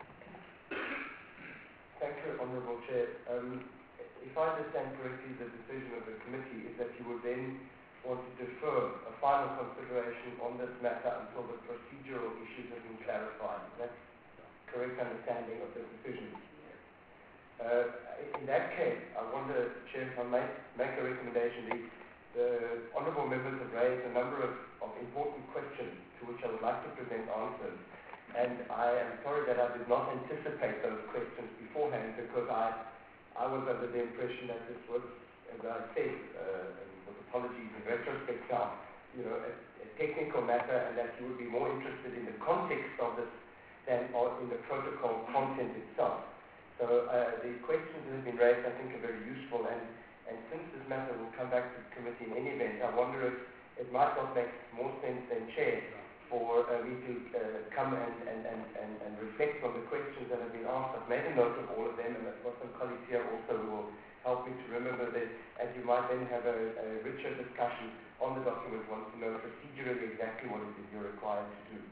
Thank you, Honourable Chair. Um, if I understand correctly, the decision of the committee is that you would then want to defer a final consideration on this matter until the procedural issues have been clarified. Is that correct understanding of the decision? Uh, in that case, I wonder, Chair, if I may make a recommendation. The, the honourable members have raised a number of, of important questions to which I would like to present answers. And I am sorry that I did not anticipate those questions beforehand, because I, I was under the impression that this was, as I said, uh, and with apologies in retrospect now, you know, a, a technical matter, and that you would be more interested in the context of this than in the protocol content itself. So uh, the questions that have been raised, I think, are very useful, and, and since this matter will come back to the committee in any event, I wonder if it might not make more sense than Chair for uh, me to uh, come and, and, and, and, and reflect on the questions that have been asked. I've made a note of all of them, and I've got some colleagues here also who will help me to remember that, and you might then have a, a richer discussion on the document once you know procedurally exactly what it is you're required to do.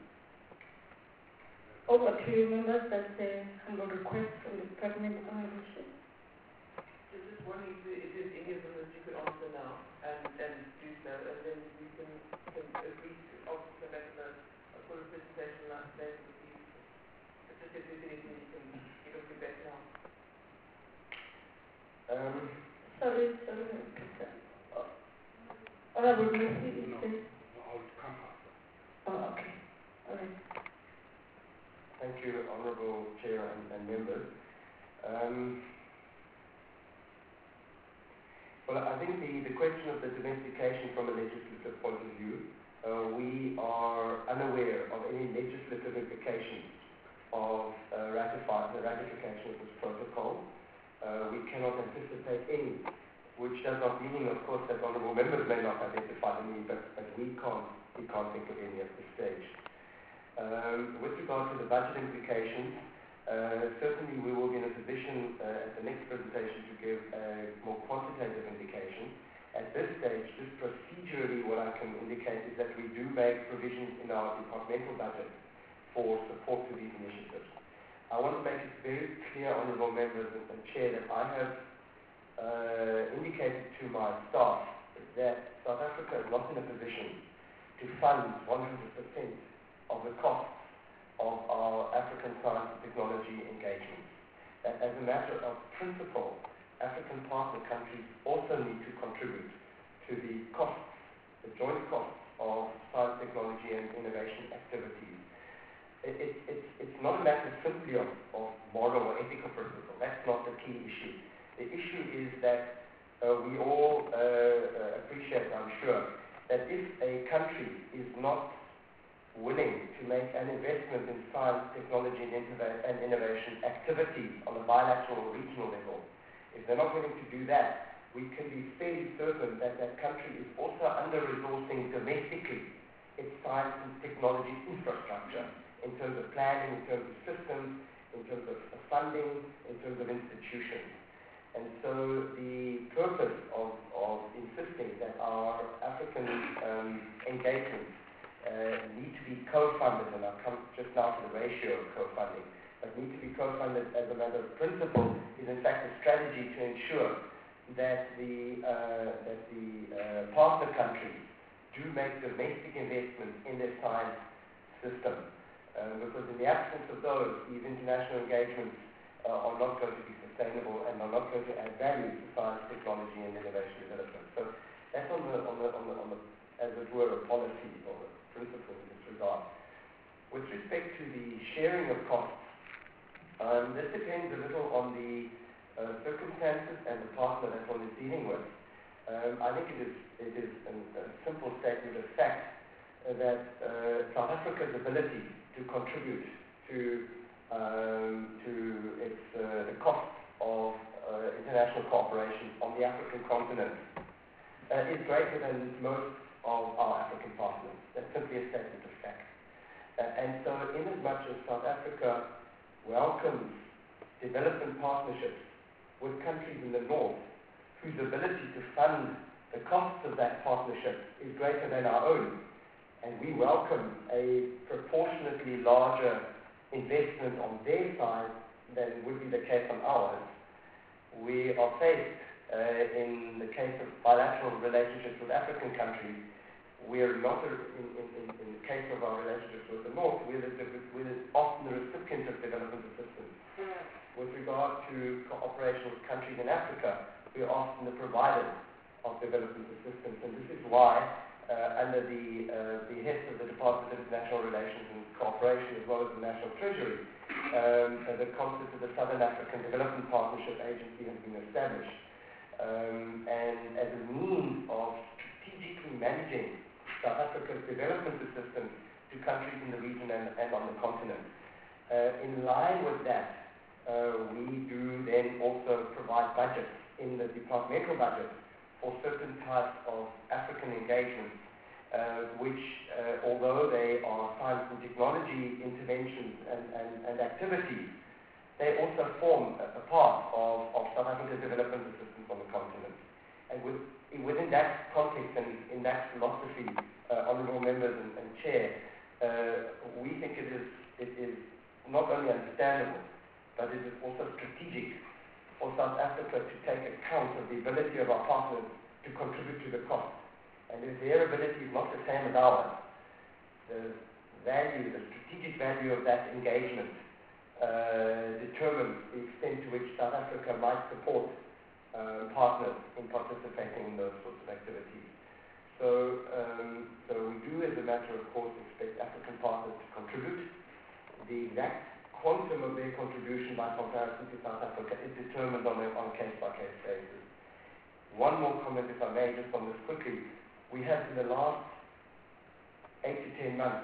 Over to you, members. That's a humble request from the Department of Honorable. Just wondering if there's any of them that you could answer now and, and do so, and then we can, can agree to also come back in a, a full presentation like that would be useful. But just if there's anything you can give us feedback now. Um, Sorry, sorry. Oh, Honorable Mercy is No, there. no, I'll come after. Oh, okay. All right. Thank you, Honourable Chair and, and members. Um, well, I think the, the question of the domestication from a legislative point of view, uh, we are unaware of any legislative implications of uh, ratify, the ratification of this protocol. Uh, we cannot anticipate any, which does not mean, of course, that honourable members may not identify any, but, but we can't, we can't think of any at this stage. Um, with regard to the budget implications, uh, certainly we will be in a position uh, at the next presentation to give a more quantitative indication. At this stage, just procedurally, what I can indicate is that we do make provisions in our departmental budget for support to these initiatives. I want to make it very clear, honourable members and, and Chair, that I have uh, indicated to my staff that South Africa is not in a position to fund one hundred percent of the costs of our African science and technology engagements. That as a matter of principle, African partner countries also need to contribute to the costs, the joint costs of science, technology and innovation activities. It, it, it's, it's not a matter simply of, of moral or ethical principle. That's not the key issue. The issue is that uh, we all uh, uh, appreciate, I'm sure, that if a country is not willing to make an investment in science, technology and, and innovation activities on a bilateral or regional level, if they're not willing to do that, we can be fairly certain that that country is also under-resourcing domestically its science and technology infrastructure in terms of planning, in terms of systems, in terms of funding, in terms of institutions. And so the purpose of, of insisting that our African um, engagements Uh, need to be co-funded, and I'll come just now to the ratio of co-funding, but need to be co-funded as a matter of principle is in fact a strategy to ensure that the, uh, that the uh, partner countries do make domestic investments in their science system. Uh, because in the absence of those, these international engagements uh, are not going to be sustainable and are not going to add value to science, technology and innovation development. So that's on the, on the, on the, on the as it were, a policy or a principle in this regard. With respect to the sharing of costs, um, this depends a little on the uh, circumstances and the partner that one is dealing with. Um, I think it is, it is an, a simple statement of fact uh, that uh, South Africa's ability to contribute to, um, to its, uh, the cost of uh, international cooperation on the African continent uh, is greater than most of our African partners. That's simply a statement of fact. Uh, and so in as much as South Africa welcomes development partnerships with countries in the north whose ability to fund the costs of that partnership is greater than our own. And we welcome a proportionately larger investment on their side than would be the case on ours. We are faced, uh, in the case of bilateral relationships with African countries, we're not, a, in, in, in the case of our relationships with the North, we're, the, we're the, often the recipient of development assistance. With regard to cooperation with countries in Africa, we're often the providers of development assistance, and this is why, uh, under the uh, behest of the Department of International Relations and Cooperation, as well as the National Treasury, um, uh, the concept of the Southern African Development Partnership Agency has been established, um, and as a means of strategically managing South Africa's development assistance to countries in the region and, and on the continent. Uh, in line with that, uh, we do then also provide budgets in the departmental budget for certain types of African engagements, uh, which, uh, although they are science and technology interventions and, and, and activities, they also form a, a part of, of South Africa's development assistance on the continent. And with, within that context and in that philosophy, uh, honourable members and, and chair, uh, we think it is, it is not only understandable, but it is also strategic for South Africa to take account of the ability of our partners to contribute to the cost. And if their ability is not the same as ours, the value, the strategic value of that engagement uh, determines the extent to which South Africa might support uh, partners in participating in those sorts of activities. So, um, so we do, as a matter of course, expect African partners to contribute. The exact quantum of their contribution by comparison to South Africa is determined on a, on a case-by-case basis. One more comment, if I may, just on this quickly. We have, in the last eight to ten months,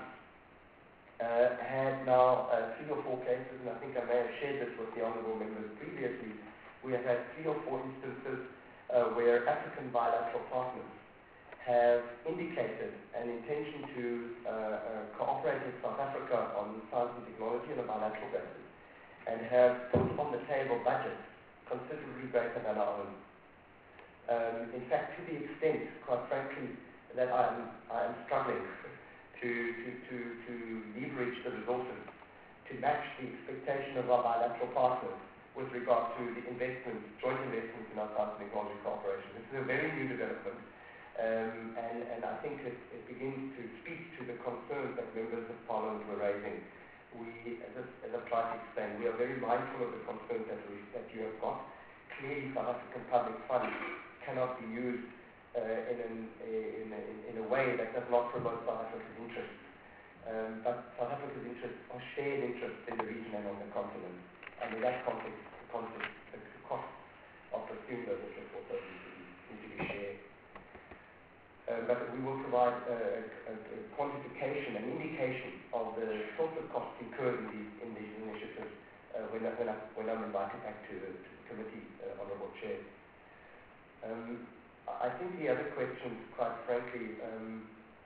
uh, had now uh, three or four cases, and I think I may have shared this with the honourable members previously. We have had three or four instances uh, where African bilateral partners have indicated an intention to uh, uh, cooperate with South Africa on science and technology on a bilateral basis, and have put on the table budgets considerably greater than our own. Um, in fact, to the extent, quite frankly, that I am, I am struggling to, to, to, to leverage the resources to match the expectation of our bilateral partners with regard to the investments, joint investments in our science and technology cooperation. This is a very new development. Um, and, and I think it, it begins to speak to the concerns that members of Parliament were raising. We, as, I, as I've tried to explain, we are very mindful of the concerns that, we, that you have got. Clearly, South African public funds cannot be used uh, in, an, in, a, in a way that does not promote South Africa's interests. Um, but South Africa's interests are shared interests in the region and on the continent. And in that context, the, context, the cost of pursuing those interests also need to be, need to be shared. Uh, but we will provide uh, a, a quantification, an indication of the sorts of costs incurred in these, in these initiatives uh, when, when, I, when I'm invited back to, to the committee, uh, Honourable Chair. Um, I think the other questions, quite frankly, um,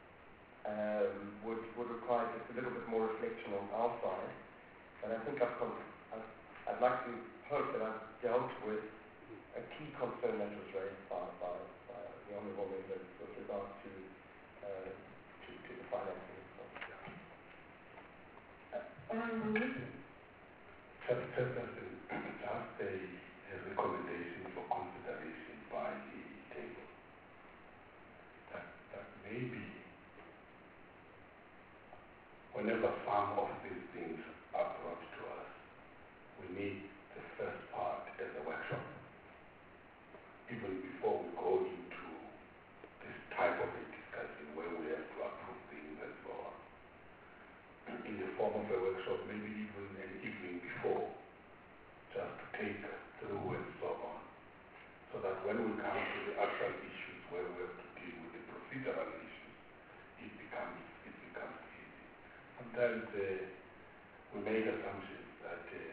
um, would, would require just a little bit more reflection on our side. But I think I've, I've, I'd like to hope that I've dealt with a key concern that was raised by, by the honourable members with regard to, uh, to, to the financing itself. Honourable Minister. Just, just, just a, a recommendation for consideration by the table. That, that maybe whenever some of these things are brought to us, we need the first part as a workshop, even before we go into this type of a discussion where we have to approve things and so on. In the form of a workshop, maybe even an evening before, just to take through and so on, so that when we come to the actual issues where we have to deal with the procedural issues, it becomes it becomes easy. Sometimes uh, we made assumptions that, uh,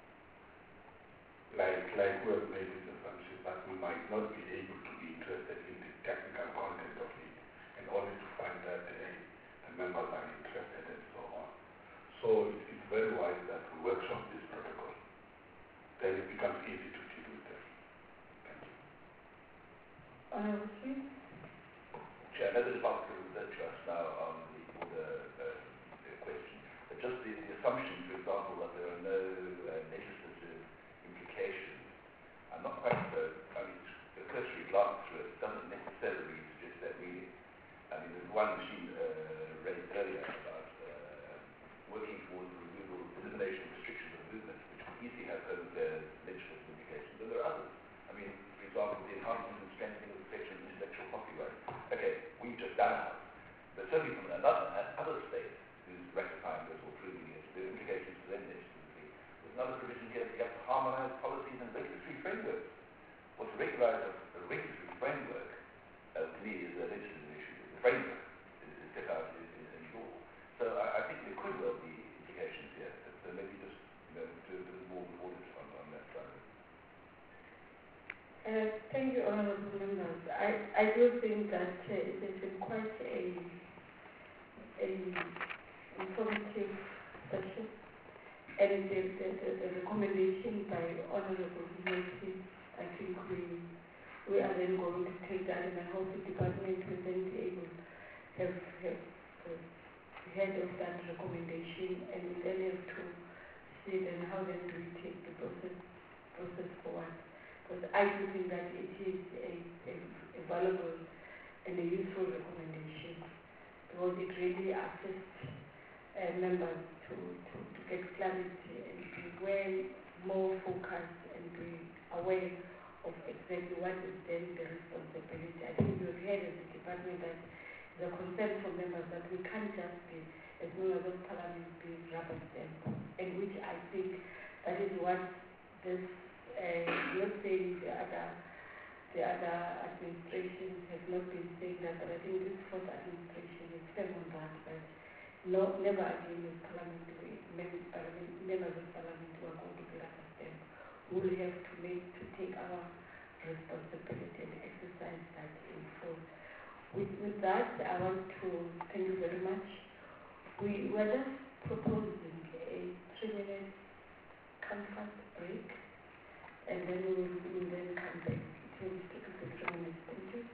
like like we have made this assumption, that we might not be able to be interested in the technical content of it, and only to find that uh, the members are interested and so on. So it, it's very wise that we workshop this protocol. Then it becomes easy to deal with them. Smith. Chair, I know the department will return to us now on the order uh, the question, but just the, the assumption, for example, that there are no uh, legislative implications. I'm not quite so, I mean, the cursory glance through it doesn't necessarily suggest that really. I mean, there's one she uh, raised earlier about uh, working towards the removal, elimination of restrictions of movement, which could easily have some uh, legislative implications, and there are others. I mean, for example, the enhancement and strengthening of the protection of intellectual copyright. Okay, we've just done ours, but certainly from another, other state who's ratifying this or approving it, there are implications for them legislatively. There's another provision here that you have to harmonize policies and regulatory frameworks. Well, to regularize a, a regulatory framework, uh, to me, is a legislative issue. The framework is, is set out in, in, in law. So I, I think there could well be implications here, but uh, maybe just you know, do a bit more audit on, on that side. Uh, thank you, honourable members. I, I do think that uh, it has been quite a, a informative session, and the, the, the, the recommendation by honourable Mercy, I think we we are then going to take that, and I hope the department will then be able to have, have uh, head of that recommendation, and we then have to see then how then do we take the process process forward. Because I do think that it is a, a, a valuable and a useful recommendation, because it really assists uh, members to, to, to get clarity and be way more focused and be aware of exactly what is then the responsibility. I think we have heard as a department that the concern from members that we can't just be, as members of parliament, be rubber stamp, and which I think that is what this Uh, not saying the other, the other administrations have not been saying that, but I think this fourth administration is firm on that, but no, never again in Parliament, we, members of Parliament who are going to be rubber stamp. We will have to make, to take our responsibility and exercise that in full. With, with that, I want to thank you very much. We were just proposing a three-minute comfort break, and then we will, we will then come back to the three minutes. Thank you.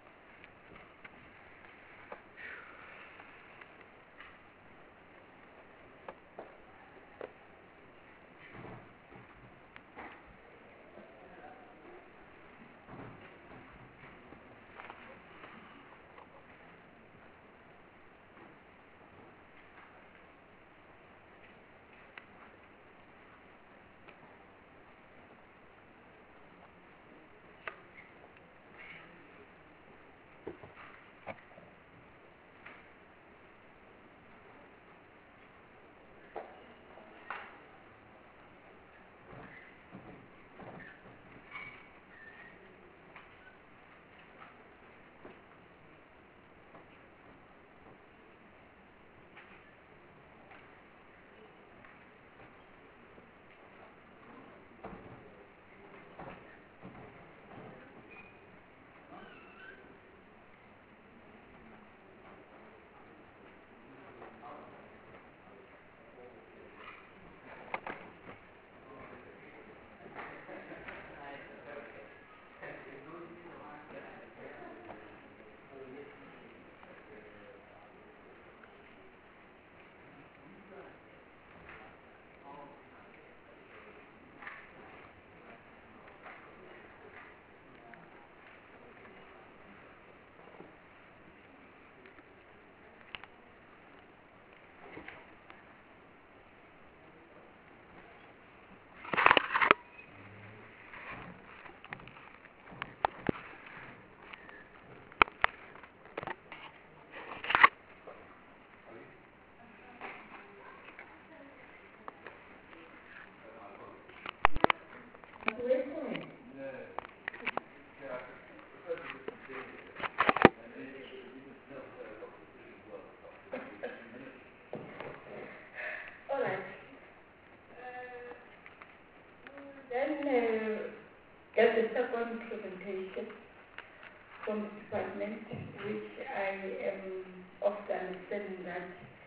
Get the second presentation from the department, which I am of the understanding that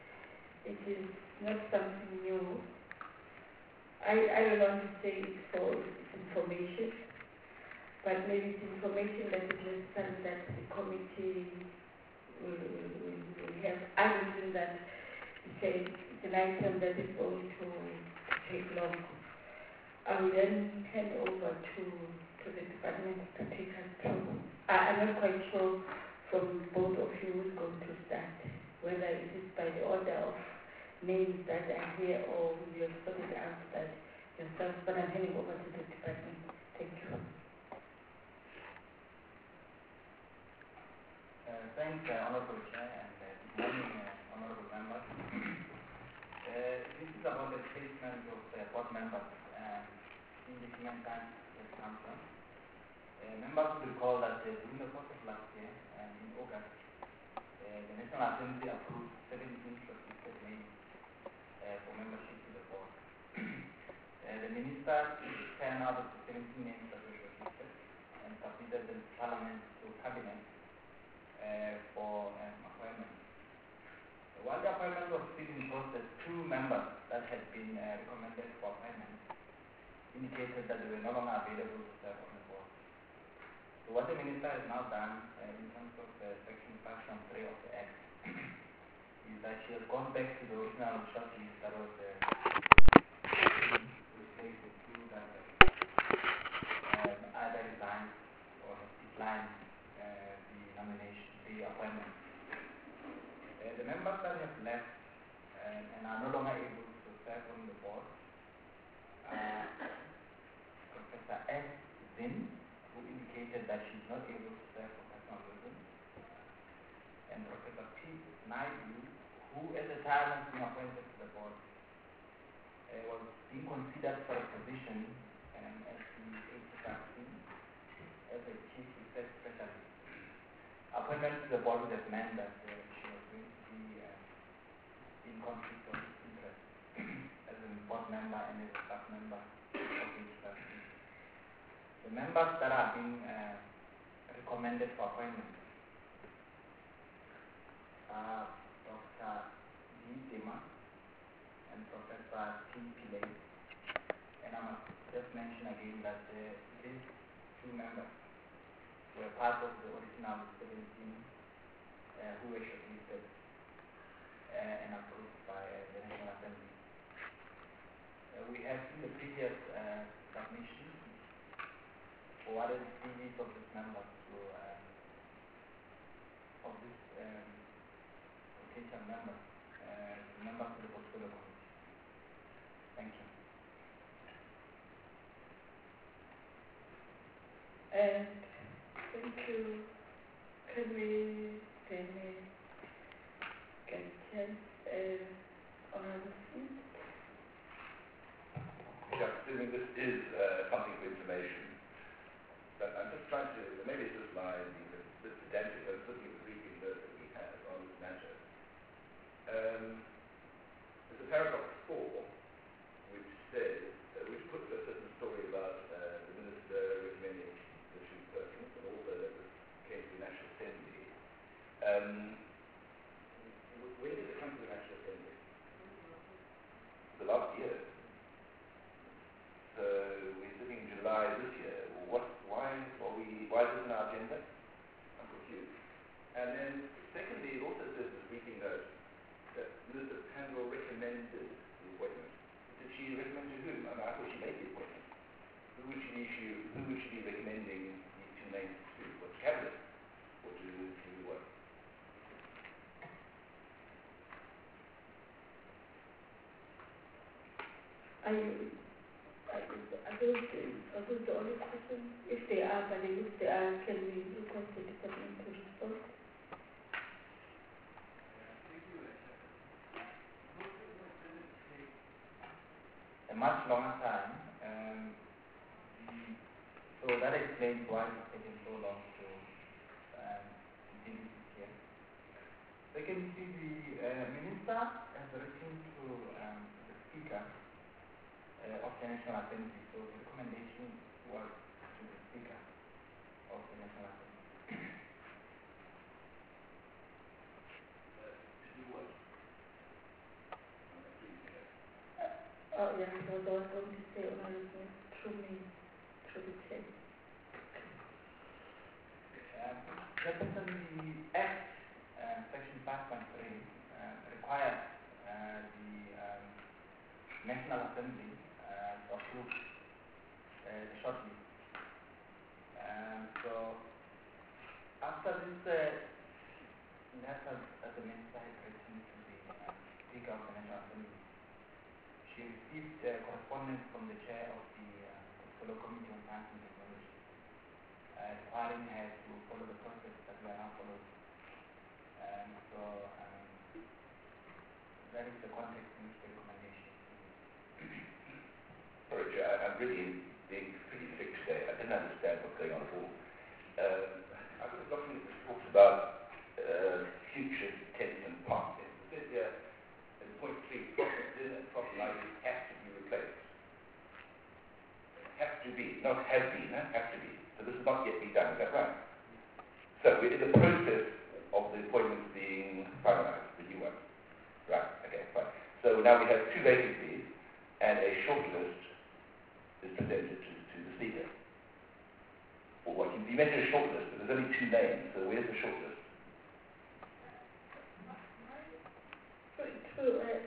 it is not something new. I, I don't want to say it's for information, but maybe it's information that is necessary that the committee will, will, will, will have. I don't think that it's, a, it's an item that is going to take long. I will then hand over to, to the department to take us through. I, I'm not quite sure from both of you who's going to start, whether it is by the order of names that are here or you have sorted out that yourself, but I'm handing over to the department. Thank you. Uh, thanks, uh, Honorable Chair, and uh, good morning, uh, Honorable Members. Uh, this is about the statement of uh, board members uh, in the Human Rights Council. Uh, members will recall that uh, during the course of last year, uh, in August, uh, the National Assembly approved seventeen shortlisted names uh, for membership to the board. uh, the Minister turned out of the seventeen names that were shortlisted and submitted the Parliament to Cabinet uh, for um, appointment. Uh, while the appointment was still in process, two members that had been uh, recommended for appointment indicated that they were no longer available to serve on the board. So what the Minister has now done uh, in terms of uh, section five point three of the Act is that she has gone back to the original shortlist that was uh, replaced with two that um, either resigned or have declined uh, the nomination, the appointment. Uh, the members that have left um, and are no longer able to serve on the board are Professor S. Zinn, who indicated that she is not able to serve for personal reasons, and Professor P. Naidu, who at the time of being appointed to the board uh, was being considered for a position um, as the eighty-five as a chief research specialist. Appointment to the board would have meant that uh, she was going to be uh, in conflict of interest as a board member and as a staff member of the eighty-five. The members that are being uh, recommended for appointment are Doctor D. Dema and Professor T. Pillay. And I must just mention again that uh, these two members were part of the original seventeen uh, who were shortlisted uh, and approved by uh, the National Assembly. Uh, we have seen the previous uh, submission forwarded C Vs of these members to um, of these um, potential members, uh, members of the portfolio committee. Thank you. And thank you. Can we then uh, get a chance uh, on our seat? Yeah, assuming this is uh, something for information, but I'm just trying to, maybe it's just my being a bit pedantic, but looking at the briefing note that we have on this matter. Um, there's a paragraph four which says, uh, which puts a certain story about uh, the minister recommending the two persons, and also that this came to the National Assembly. Um, w- when did it come to the National Assembly? The last year. So we're sitting in July this year. What? Why are we? Why is this on our agenda? I'm confused. And then, secondly, it also says in the briefing note that Minister Pandor recommended the appointment. Did she recommend to whom? I mean, I thought she made the appointment. Who would she issue? Who would she be recommending these two names to? What cabinet? Or to to what? Are you? Are are those the, are those the only questions? If they are, but if they are, can we request the department to respond? A much longer time. Um, the, so that explains why it's taking so long to um, deal with this here. Secondly, the uh, minister has written to um, the speaker uh, of the National Assembly. So the recommendation was to the speaker of the National Assembly. To do what? Oh, yeah, so I was going to say, honorable, through me, through the chair. Chairperson, the Act, uh, Section five point three, uh, requires uh, the um, National Assembly uh, to approve uh, the shortlist. Um, so, after this uh, letter that the Minister had written to the uh, Speaker of the National Assembly, she received uh, correspondence from the Chair of the uh, Portfolio Committee on Science and Technology, uh, requiring her to follow the process that we are now following. Um, so, um, that is the context in which the recommendation is. Sorry, Chair, I- I'm really being pretty thick today. I didn't understand what's going on at all. Um, I've got a document that talks about uh, future tense and past tense. It says here in point three, proper din and proper lighting has to be replaced. Has to be, not has been, huh? Has to be. So this has not yet been done, is that right? So we're in the process of the appointments being finalized, the new one. Right, okay, fine. So now we have two vacancies and a short list is presented to, to the Speaker. Or what, you mentioned a short list, but there's only two names, so where's the short list? True, uh,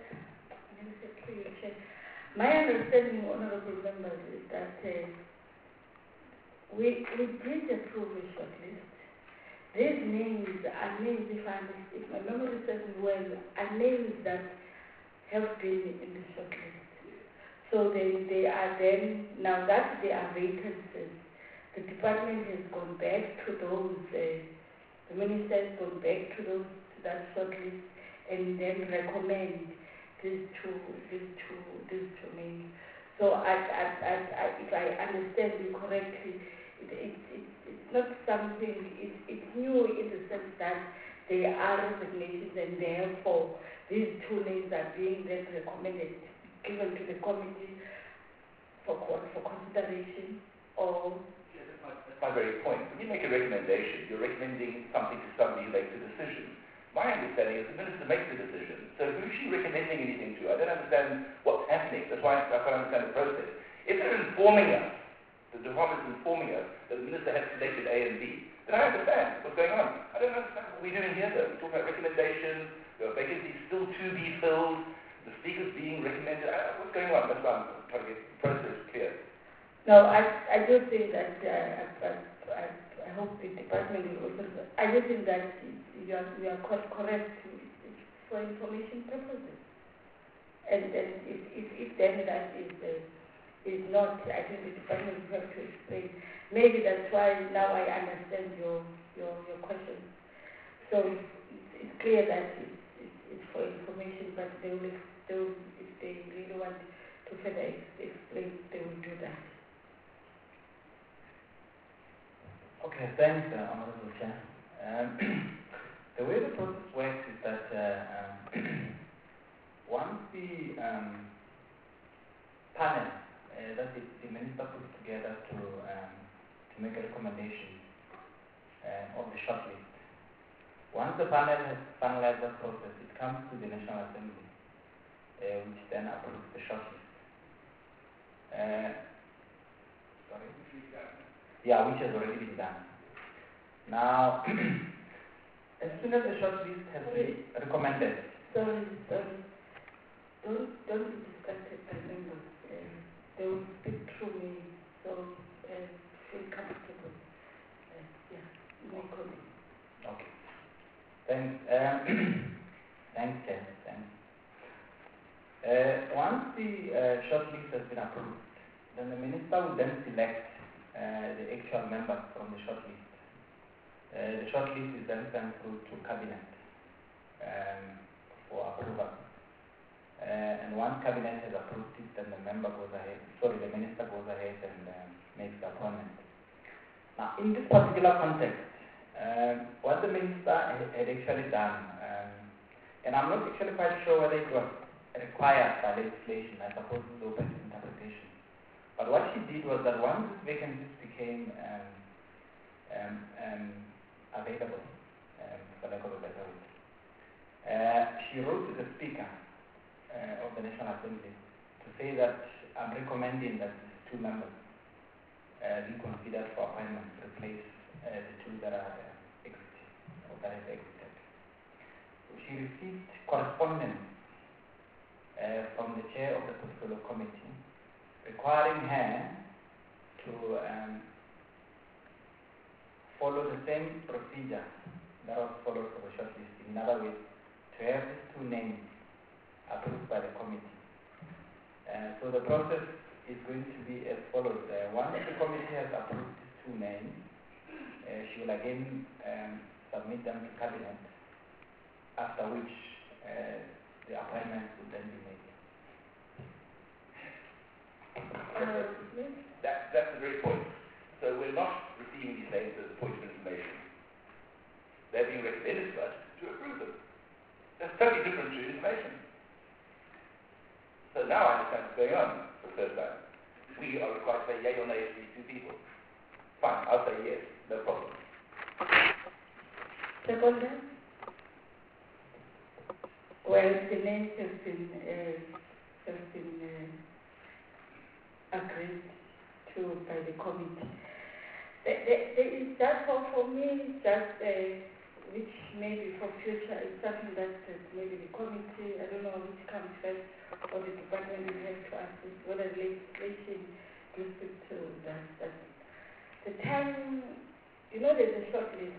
my understanding, honourable members, is that uh, we, we did approve a shortlist. These names are names, if, I, if my memory serves me well, are names that have been in the shortlist. So they, they are then, now that they are vacancies, the department has gone back to those, uh, the minister has gone back to those, to that shortlist, and then recommend these two, these two, these two names. So I, I, I, I, if I understand you correctly, it, it, it, it's not something, it, it's new in the sense that there are resignations and therefore these two names are being then recommended, given to the committee for, for consideration or... Yeah, that's, my, that's my very point. When you make a recommendation, you're recommending something to somebody who makes a decision. My understanding is the minister makes the decision. So who's she recommending anything to? I don't understand what's happening. That's why I, I can't understand the process. If they're informing us, the department is informing us that the minister has selected A and B, then I understand what's going on. I don't understand what we're doing here though. We're talking about recommendations, there are vacancies still to be filled, the speaker's being recommended. I, what's going on? That's why I'm trying to get the process clear. No, I, I do think that, uh, I, I, I hope the department will also, I do think that you are, you are quite correct for information purposes. And, and if, if, if then that is, uh, is not, I think the department will have to explain. Maybe that's why now I understand your, your, your question. So it's, it's clear that it's, it's, it's for information, but they will, they will, if they really want to further explain, they will do that. Okay, thanks, uh, Honorable Chair. Um, the way the process works is that uh, um, once the um, panel uh, that the, the minister puts together to um, to make a recommendation uh, of the shortlist, once the panel has finalized the process, it comes to the National Assembly, uh, which then approves the shortlist. Uh, sorry? Yeah, which has already been done. Now, as soon as the shortlist has been recommended. Sorry, sorry. Don't, don't be distracted by members. Uh, they will speak through me, so uh, feel comfortable. Uh, yeah, no comment. Okay. Thanks. Um, thanks, Chair. Thanks. Uh, once the uh, shortlist has been approved, then the minister will then select uh, the actual members from the shortlist. Uh, the shortlist is then sent through to cabinet um, for approval. Uh, and once cabinet has approved it, then the member goes ahead, sorry, the minister goes ahead and uh, makes the appointment. Now, in this particular context, um, what the minister had, had actually done, um, and I'm not actually quite sure whether it was required by legislation, I suppose it's open to interpretation. But what she did was that once these vacancies became um, um, um, available, um, for lack of a better word, uh, she wrote to the Speaker uh, of the National Assembly to say that I'm recommending that these two members uh, be considered for appointment to replace uh, the two that are uh, ex that has existed. So she received correspondence uh, from the chair of the portfolio committee requiring her to um, follow the same procedure that was followed for the shortlisting. In other words, to have these two names approved by the committee. Uh, so the process is going to be as follows. Uh, once the committee has approved these two names, uh, she will again um, submit them to cabinet, after which uh, the appointments will then be made. Uh, yes. That, that's the very point. So we're not receiving these names as a point of information. They're being recommended to us to approve them. That's totally different to information. So now I understand what's going on for the first time. We are required to say yay or nay to these two people. Fine, I'll say yes, no problem. Second, well, the names have been, uh, have been uh, agreed to by the committee. There, there, there is that for, for me, just uh, which maybe for future is something that, that maybe the committee, I don't know which comes first, or the department will have to assist, whether legislation will speak to that, that. The time, you know, there's a short list.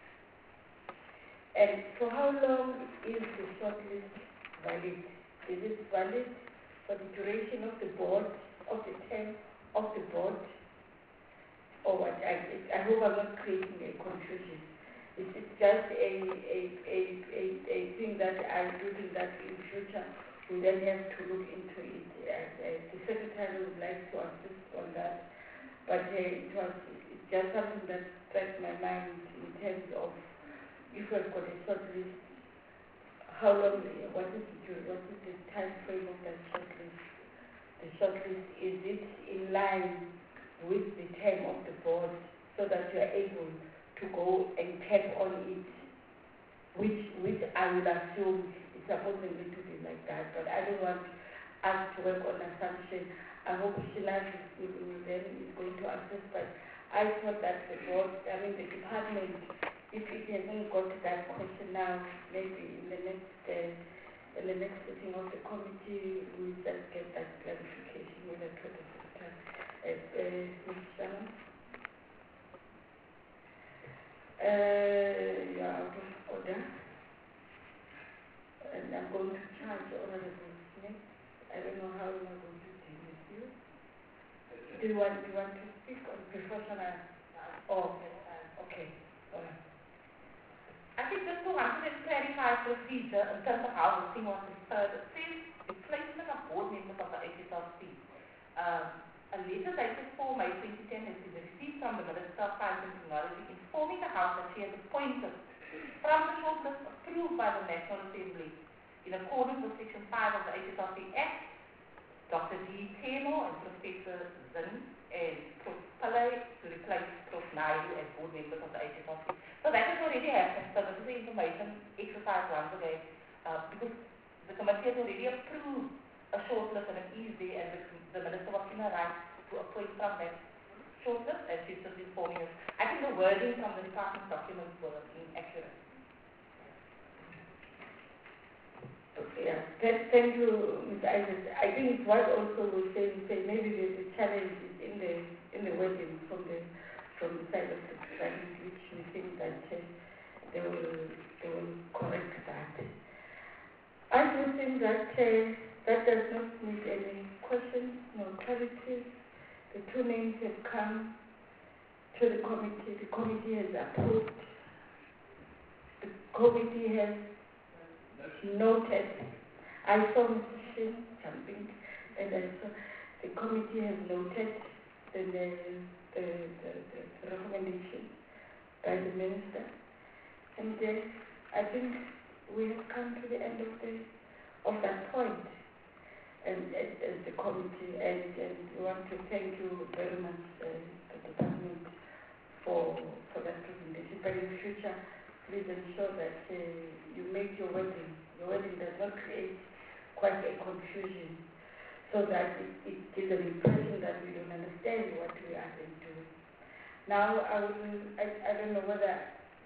And for how long is the short list valid? Is it valid for the duration of the board, of the term of the board? Or what? I, I hope I'm not creating a confusion. Is it just a, a, a, a, a thing that I do think that in future we then have to look into it? As, as the secretary would like to assist on that. But uh, it was it's just something that struck my mind in terms of if we've got a short list, how long, what is the, what is the time frame of that short list? The short list, is it in line with the term of the board so that you are able to go and tap on it, which, which I would assume is supposedly to be like that, but I don't want us to work on assumption. I hope Shilan is, then is going to assist, but I thought that the board, I mean the department, if it hasn't got that question now, maybe in the next uh, in the next sitting of the committee, we'll just get that clarification with the total secretary. Uh, uh, Miz Shannon? Uh, you are out of order. And I'm going to charge Honorable Smith. I don't know how I'm going to deal with you. Do you want, do you want to speak on professional? Oh, okay. All right. I think just to want to clarify procedure in terms of how the thing was referred. It says the placement of board members of the H S R C. Um, a letter dated four May twenty ten has been received from the Minister of Science and Technology informing the House that she has appointed from the shortlist approved by the National Assembly in accordance with Section five of the H S R C Act, Doctor D. Temo and Professor Zin and Prof Pillay to replace Prof Naidu as board members of the H S R C. So that has already happened. So this is the information exercise once again, uh, because the committee has already approved a shortlist and it is there, and the, the Minister was in her right to appoint from that shortlist, and she's just informing us. I think the wording from the department documents were inaccurate. Yeah, thank, thank you, Miz Isaac. I think what also was saying, say maybe the, the challenge is in the in the wording from the from the side of the department, which we think that uh, they will they will correct that. I do think that uh, that does not need any questions, no clarities. The two names have come to the committee. The committee has approved. The committee has noted. I saw Mister Shin jumping, and I saw the committee has noted the, the, the, the, the recommendation by the minister. And uh, I think we have come to the end of the of that point, and as, as the committee, and, and we want to thank you very much, uh, the department, for for that presentation. But in the future, please ensure that uh, you make your wording, your wording does not create quite a confusion, so that it, it gives an impression that we don't understand what we are doing. Now, I will, I, I don't know whether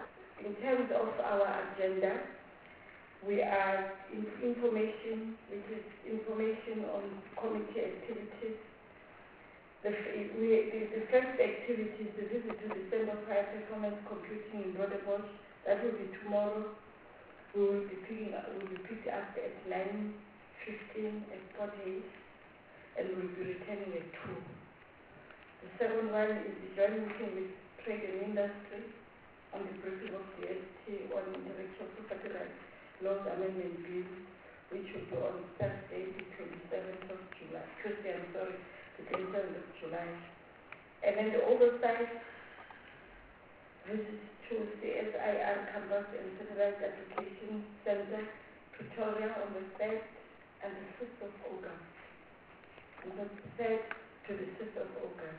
in terms of our agenda, we are in information, which is information on committee activities. The, f- we, the, the first activity is the visit to the Center of High Performance Computing in Roodepoort. That will be tomorrow. We will be picking up, we will be picked up at nine fifteen at forty-eight, and we will be returning at two. The second one is the joint meeting with trade and industry on the briefing of the S T on intellectual property rights laws amendment bill, which will be on Thursday, the twenty-seventh of July. Tuesday, I'm sorry, the twenty-seventh of July. And then the oversight visit to the S I R Campus and Satellite Application Center, Pretoria, on the third and the fifth of August. On the third to the fifth of August.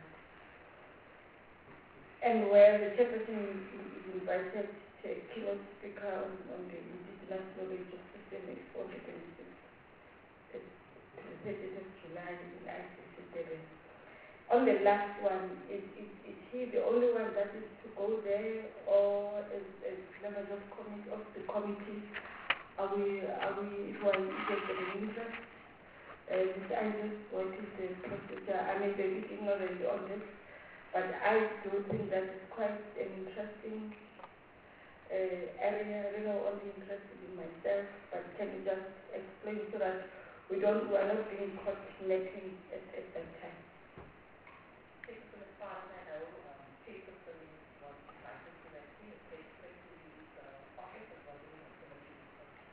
And where the chairperson is invited to a keynote speaker on, on the indigenous knowledge of system export twenty-six to the thirtieth of July in I C C seven. On the last one, is, is, is he the only one that is to go there, or as, as members of, committee, of the committee, are we, are we, if we're interested in interest? Uh, Mister Isaac, what is the procedure? I may be a bit ignorant on this, but I do think that it's quite an interesting uh, area. I don't know, only interested in myself, but can you just explain so that we don't, we are not being caught napping at, at that time? As far as I know, um, Chairperson was invited to that tea. It takes place in his uh, office as well as in the committee.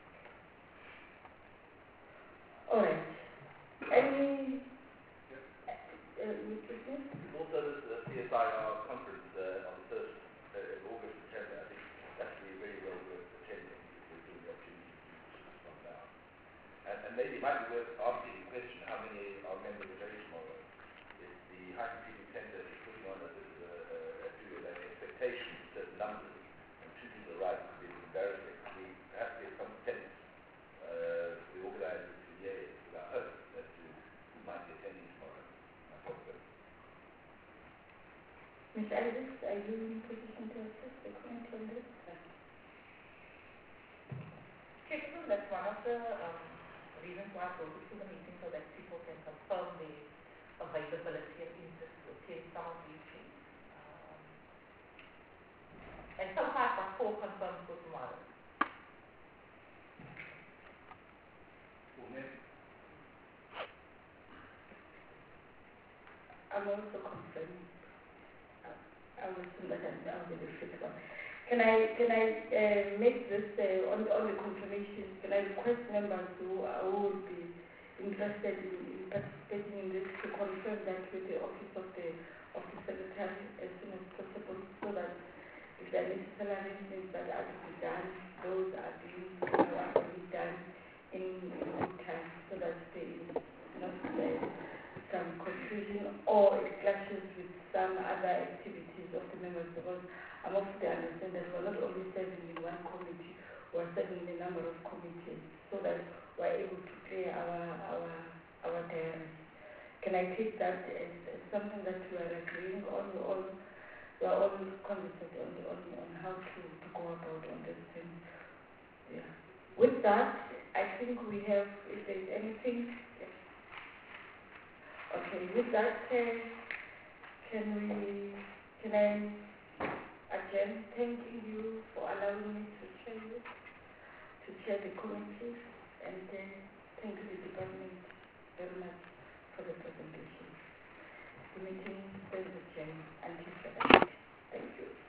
All right. Any uh, uh, witnesses? Also, this uh, C S I R conference uh, on the first uh, of August, September, I think that would be very well worth attending if we're given the opportunity to respond now. And, and maybe it might be worth asking the question, how many are members of A tomorrow? If the High Computing Centre is putting on a, a, a, a, an expectation of certain numbers, and two people arrive could be embarrassing. We perhaps get some sense, uh, the organisers to yeah, with our hope as to who might be attending tomorrow. I hope so. Miz Alice, are you in position to assist the committee on this? Chairperson, that's one of the um, reasons why I brought it to the meeting, so that people can confirm the availability and interest to attend some of these things. Um, and so far, I've got four confirmed for tomorrow. I'm also concerned. I was that I'm the fifth one. Can I can I uh, make this uh, on on the confirmation? Can I request members who, uh, who would be interested in, in participating in this to confirm that with the office of the of the secretary as soon as possible, so that if there are necessary arrangements that are to be done, those are being are being done in, in good time, so that there is not uh, some confusion or clashes with some other activities of the members, because I'm of the understanding that we're not only serving in one committee, we're serving in a number of committees, so that we're able to clear our our our diaries. Can I take that as, as something that we are agreeing on? We're all we're all conversant on, on on how to, to go about on this thing. Yeah. With that, I think we have, if there's anything. Okay, with that, uh, can we, can I again thanking you for allowing me to chair this, to chair the committee, and then thank you the department very much for the presentation. The meeting stands adjourned until seven. Thank you.